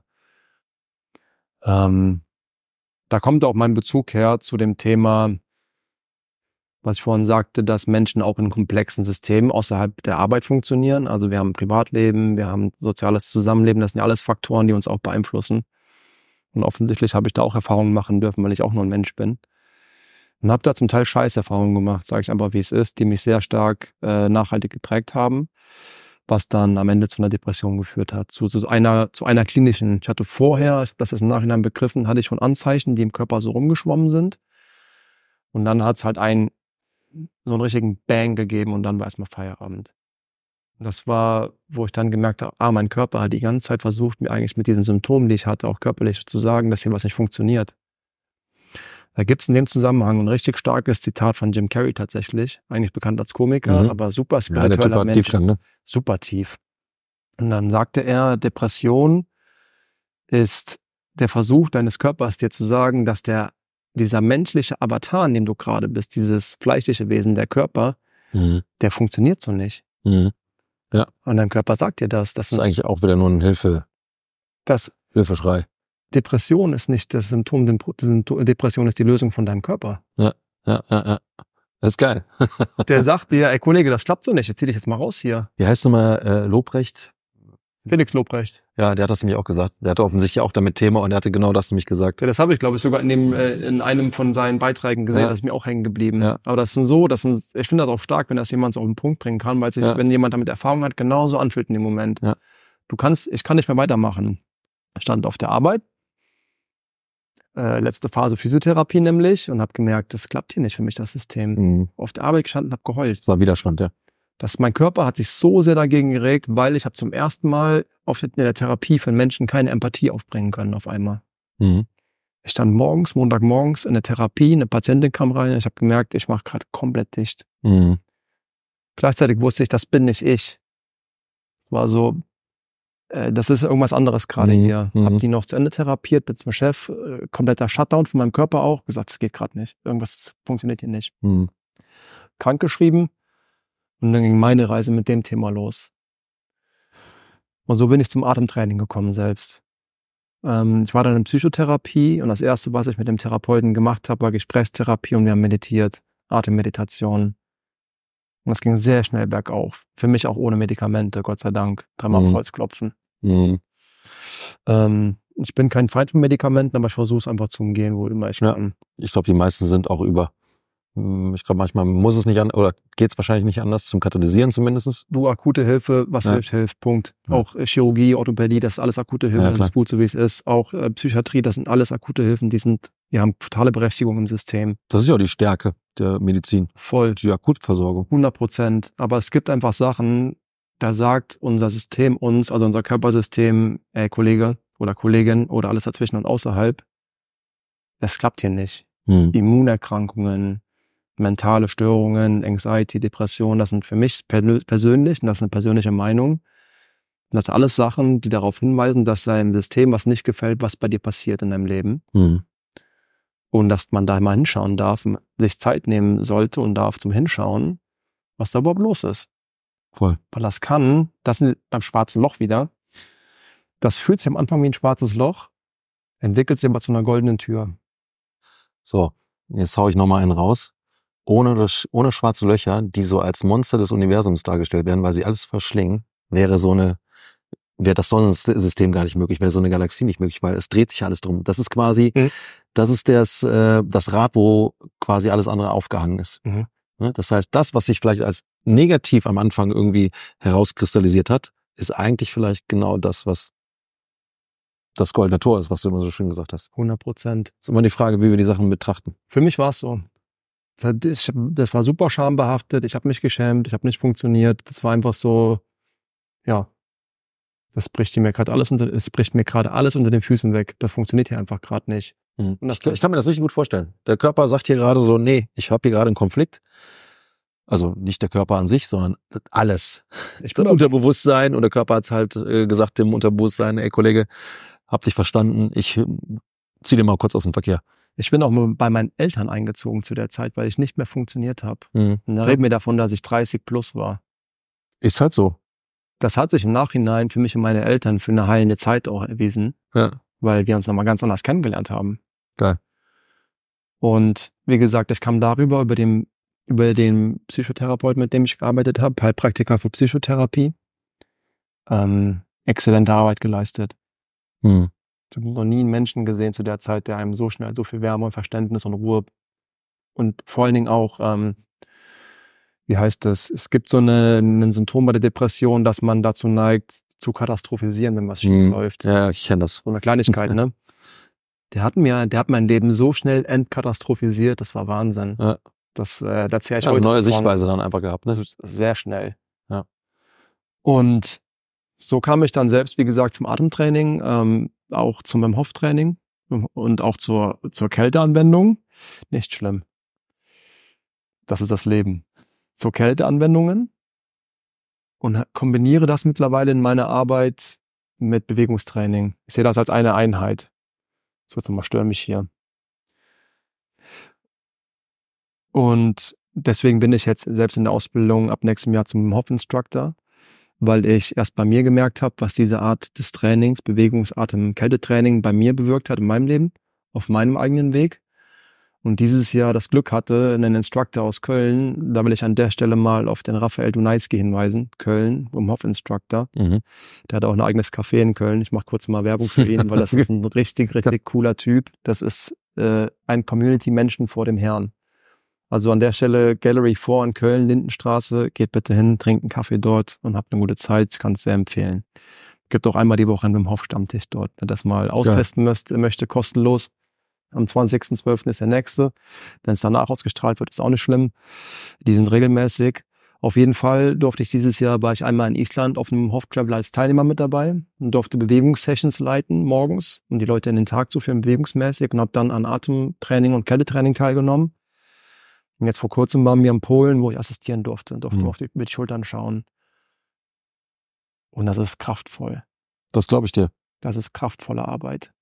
Da kommt auch mein Bezug her zu dem Thema, was ich vorhin sagte, dass Menschen auch in komplexen Systemen außerhalb der Arbeit funktionieren. Also wir haben ein Privatleben, wir haben soziales Zusammenleben. Das sind ja alles Faktoren, die uns auch beeinflussen. Und offensichtlich habe ich da auch Erfahrungen machen dürfen, weil ich auch nur ein Mensch bin. Und habe da zum Teil Scheißerfahrungen gemacht, sage ich einfach, wie es ist, die mich sehr stark nachhaltig geprägt haben, was dann am Ende zu einer Depression geführt hat. Zu einer klinischen. Ich hatte vorher, ich habe das jetzt im Nachhinein begriffen, hatte ich schon Anzeichen, die im Körper so rumgeschwommen sind. Und dann hat es halt so einen richtigen Bang gegeben und dann war erstmal Feierabend. Und das war, wo ich dann gemerkt habe, mein Körper hat die ganze Zeit versucht, mir eigentlich mit diesen Symptomen, die ich hatte, auch körperlich zu sagen, dass hier was nicht funktioniert. Da gibt's in dem Zusammenhang ein richtig starkes Zitat von Jim Carrey tatsächlich, eigentlich bekannt als Komiker, aber super spiritueller Mensch, Tiefgang, ne? super tief. Und dann sagte er, Depression ist der Versuch deines Körpers, dir zu sagen, dass dieser menschliche Avatar, in dem du gerade bist, dieses fleischliche Wesen, der Körper, der funktioniert so nicht. Ja. Und dein Körper sagt dir das. Das ist eigentlich auch wieder nur ein Hilfeschrei. Depression ist nicht das Symptom, Depression ist die Lösung von deinem Körper. Ja. Das ist geil. Der sagt dir, ey Kollege, das klappt so nicht, ich zieh dich jetzt mal raus hier. Wie heißt nochmal Lobrecht? Felix Lobrecht. Ja, der hat das nämlich auch gesagt. Der hatte offensichtlich auch damit Thema und er hatte genau das nämlich gesagt. Ja, das habe ich, glaube ich, sogar in einem von seinen Beiträgen gesehen, das ist mir auch hängen geblieben. Ja. Aber ich finde das auch stark, wenn das jemand so auf den Punkt bringen kann, weil es sich, wenn jemand damit Erfahrung hat, genauso anfühlt in dem Moment. Ja. Ich kann nicht mehr weitermachen. Ich stand auf der Arbeit, letzte Phase Physiotherapie nämlich, und habe gemerkt, das klappt hier nicht für mich, das System. Auf der Arbeit gestanden, habe geheult. Das war Widerstand, ja. Mein Körper hat sich so sehr dagegen geregt, weil ich habe zum ersten Mal in der Therapie für einen Menschen keine Empathie aufbringen können auf einmal. Ich stand Montagmorgens in der Therapie, eine Patientin kam rein und ich habe gemerkt, ich mache gerade komplett dicht. Gleichzeitig wusste ich, das bin nicht ich. War so, das ist irgendwas anderes gerade hier. Hab die noch zu Ende therapiert, bin zum Chef, kompletter Shutdown von meinem Körper auch, gesagt, es geht gerade nicht. Irgendwas funktioniert hier nicht. Krankgeschrieben. Und dann ging meine Reise mit dem Thema los. Und so bin ich zum Atemtraining gekommen selbst. Ich war dann in Psychotherapie und das erste, was ich mit dem Therapeuten gemacht habe, war Gesprächstherapie und wir haben meditiert, Atemmeditation. Und das ging sehr schnell bergauf. Für mich auch ohne Medikamente, Gott sei Dank. 3-mal auf Holz klopfen. Ich bin kein Feind von Medikamenten, aber ich versuche es einfach zu umgehen, wo immer ich kann. Ich glaube, die meisten sind auch über. Ich glaube, manchmal muss es nicht oder geht es wahrscheinlich nicht anders, zum Katalysieren zumindest. Du, akute Hilfe, was hilft, Punkt. Ja. Auch Chirurgie, Orthopädie, das ist alles akute Hilfe, das ist gut, so wie es ist. Auch Psychiatrie, das sind alles akute Hilfen, die haben totale Berechtigung im System. Das ist ja auch die Stärke der Medizin. Voll. Die Akutversorgung. 100%. Aber es gibt einfach Sachen, da sagt unser System uns, also unser Körpersystem, Kollege oder Kollegin oder alles dazwischen und außerhalb, das klappt hier nicht. Immunerkrankungen, mentale Störungen, Anxiety, Depression, das sind für mich persönlich, und das ist eine persönliche Meinung, das sind alles Sachen, die darauf hinweisen, dass deinem System was nicht gefällt, was bei dir passiert in deinem Leben. Und dass man da mal hinschauen darf, sich Zeit nehmen sollte und darf zum Hinschauen, was da überhaupt los ist. Voll. Weil das ist beim schwarzen Loch wieder, das fühlt sich am Anfang wie ein schwarzes Loch, entwickelt sich aber zu einer goldenen Tür. So, jetzt hau ich nochmal einen raus. Ohne schwarze Löcher, die so als Monster des Universums dargestellt werden, weil sie alles verschlingen, wäre das Sonnensystem gar nicht möglich, wäre so eine Galaxie nicht möglich, weil es dreht sich alles drum. Das ist quasi, das ist das Rad, wo quasi alles andere aufgehangen ist. Das heißt, das, was sich vielleicht als negativ am Anfang irgendwie herauskristallisiert hat, ist eigentlich vielleicht genau das, was das goldene Tor ist, was du immer so schön gesagt hast. 100%. Das ist immer die Frage, wie wir die Sachen betrachten. Für mich war es so. Das war super schambehaftet, ich habe mich geschämt, ich habe nicht funktioniert. Das war einfach so, das bricht mir gerade alles unter den Füßen weg. Das funktioniert hier einfach gerade nicht. Und ich kann mir das richtig gut vorstellen. Der Körper sagt hier gerade so, nee, ich habe hier gerade einen Konflikt. Also nicht der Körper an sich, sondern alles. Das Unterbewusstsein, und der Körper hat halt gesagt dem Unterbewusstsein, ey Kollege, hab dich verstanden, ich zieh dir mal kurz aus dem Verkehr. Ich bin auch bei meinen Eltern eingezogen zu der Zeit, weil ich nicht mehr funktioniert habe. Und da reden wir davon, dass ich 30 plus war. Ist halt so. Das hat sich im Nachhinein für mich und meine Eltern für eine heilende Zeit auch erwiesen, weil wir uns nochmal ganz anders kennengelernt haben. Geil. Und wie gesagt, ich kam darüber, über den Psychotherapeuten, mit dem ich gearbeitet habe, Heilpraktiker für Psychotherapie. Exzellente Arbeit geleistet. Ich habe noch nie einen Menschen gesehen zu der Zeit, der einem so schnell so viel Wärme und Verständnis und Ruhe und vor allen Dingen auch, wie heißt das? Es gibt so ein Symptom bei der Depression, dass man dazu neigt, zu katastrophisieren, wenn was schief läuft. Ja, ich kenne das. So eine Kleinigkeit, ne? Der hat mein Leben so schnell entkatastrophisiert, das war Wahnsinn. Ja. Da zähle ich Eine heute neue von. Sichtweise dann einfach gehabt, ne? Sehr schnell. Ja. Und so kam ich dann selbst, wie gesagt, zum Atemtraining, auch zum Wim Hof Training und auch zur Kälteanwendung. Nicht schlimm. Das ist das Leben. Zur Kälteanwendungen und kombiniere das mittlerweile in meiner Arbeit mit Bewegungstraining. Ich sehe das als eine Einheit. Jetzt wird's nochmal störmisch hier. Und deswegen bin ich jetzt selbst in der Ausbildung ab nächstem Jahr zum Wim Hof Instructor, weil ich erst bei mir gemerkt habe, was diese Art des Trainings, Bewegungs-, Kältetraining bei mir bewirkt hat in meinem Leben, auf meinem eigenen Weg. Und dieses Jahr das Glück hatte, einen Instructor aus Köln, da will ich an der Stelle mal auf den Raphael Dunajski hinweisen, Köln, Wim Hof Instructor. Der hat auch ein eigenes Café in Köln. Ich mache kurz mal Werbung für ihn, weil das ist ein richtig, richtig cooler Typ. Das ist ein Community-Menschen vor dem Herrn. Also an der Stelle Gallery 4 in Köln, Lindenstraße, geht bitte hin, trinkt einen Kaffee dort und habt eine gute Zeit. Ich kann es sehr empfehlen. Gibt auch einmal die Woche einen Wim Hof Stammtisch dort. Wer das mal austesten möchte, kostenlos. Am 20.12. ist der nächste. Wenn es danach ausgestrahlt wird, ist auch nicht schlimm. Die sind regelmäßig. Auf jeden Fall war ich einmal in Island auf einem Wim Hof Travel als Teilnehmer mit dabei und durfte Bewegungssessions leiten morgens, um die Leute in den Tag zu führen, bewegungsmäßig, und habe dann an Atemtraining und Kältetraining teilgenommen. Und jetzt vor kurzem waren wir in Polen, wo ich assistieren durfte auf die Schultern schauen. Und das ist kraftvoll. Das glaube ich dir. Das ist kraftvolle Arbeit.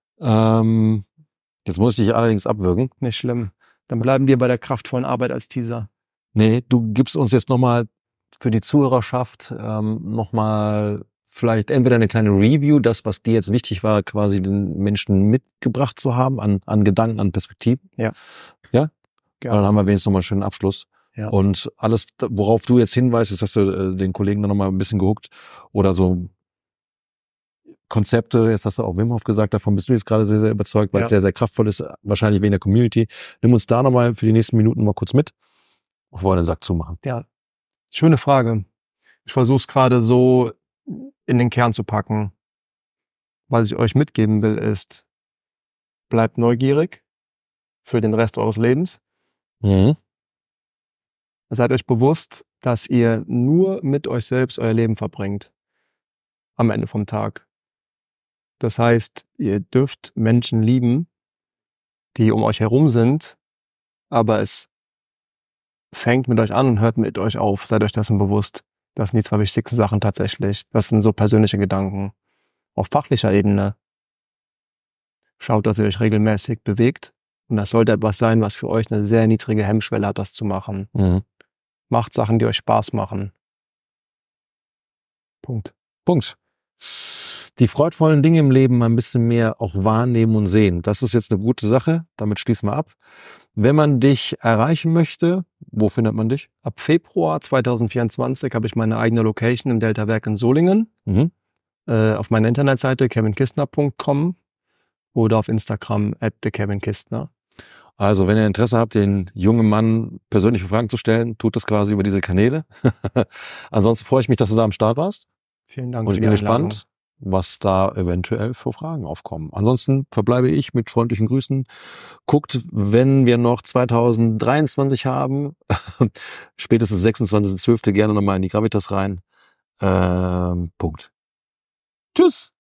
Jetzt muss ich dich allerdings abwürgen. Nicht schlimm. Dann bleiben wir bei der kraftvollen Arbeit als Teaser. Nee, du gibst uns jetzt nochmal für die Zuhörerschaft nochmal vielleicht entweder eine kleine Review, das, was dir jetzt wichtig war, quasi den Menschen mitgebracht zu haben, an Gedanken, an Perspektiven. Ja. Ja? Ja. Und dann haben wir wenigstens nochmal einen schönen Abschluss. Ja. Und alles, worauf du jetzt hinweist, ist, hast du den Kollegen dann nochmal ein bisschen gehuckt oder so Konzepte, jetzt hast du auch Wim Hof gesagt, davon bist du jetzt gerade sehr, sehr überzeugt, weil es sehr, sehr kraftvoll ist, wahrscheinlich wegen der Community. Nimm uns da nochmal für die nächsten Minuten mal kurz mit, bevor wir den Sack zumachen. Ja, schöne Frage. Ich versuche es gerade so in den Kern zu packen. Was ich euch mitgeben will, ist, bleibt neugierig für den Rest eures Lebens. Seid euch bewusst, dass ihr nur mit euch selbst euer Leben verbringt. Am Ende vom Tag. Das heißt, ihr dürft Menschen lieben, die um euch herum sind, aber es fängt mit euch an und hört mit euch auf. Seid euch dessen bewusst. Das sind die 2 wichtigsten Sachen tatsächlich. Das sind so persönliche Gedanken. Auf fachlicher Ebene. Schaut, dass ihr euch regelmäßig bewegt. Und das sollte etwas sein, was für euch eine sehr niedrige Hemmschwelle hat, das zu machen. Macht Sachen, die euch Spaß machen. Punkt. Die freudvollen Dinge im Leben mal ein bisschen mehr auch wahrnehmen und sehen. Das ist jetzt eine gute Sache. Damit schließen wir ab. Wenn man dich erreichen möchte, wo findet man dich? Ab Februar 2024 habe ich meine eigene Location im Delta-Werk in Solingen. Auf meiner Internetseite kevinkistner.com oder auf Instagram @thekevinkistner. Also, wenn ihr Interesse habt, den jungen Mann persönliche Fragen zu stellen, tut das quasi über diese Kanäle. Ansonsten freue ich mich, dass du da am Start warst. Vielen Dank. Und ich bin gespannt, was da eventuell für Fragen aufkommen. Ansonsten verbleibe ich mit freundlichen Grüßen. Guckt, wenn wir noch 2023 haben, spätestens 26.12. gerne nochmal in die Gravitas rein. Punkt. Tschüss!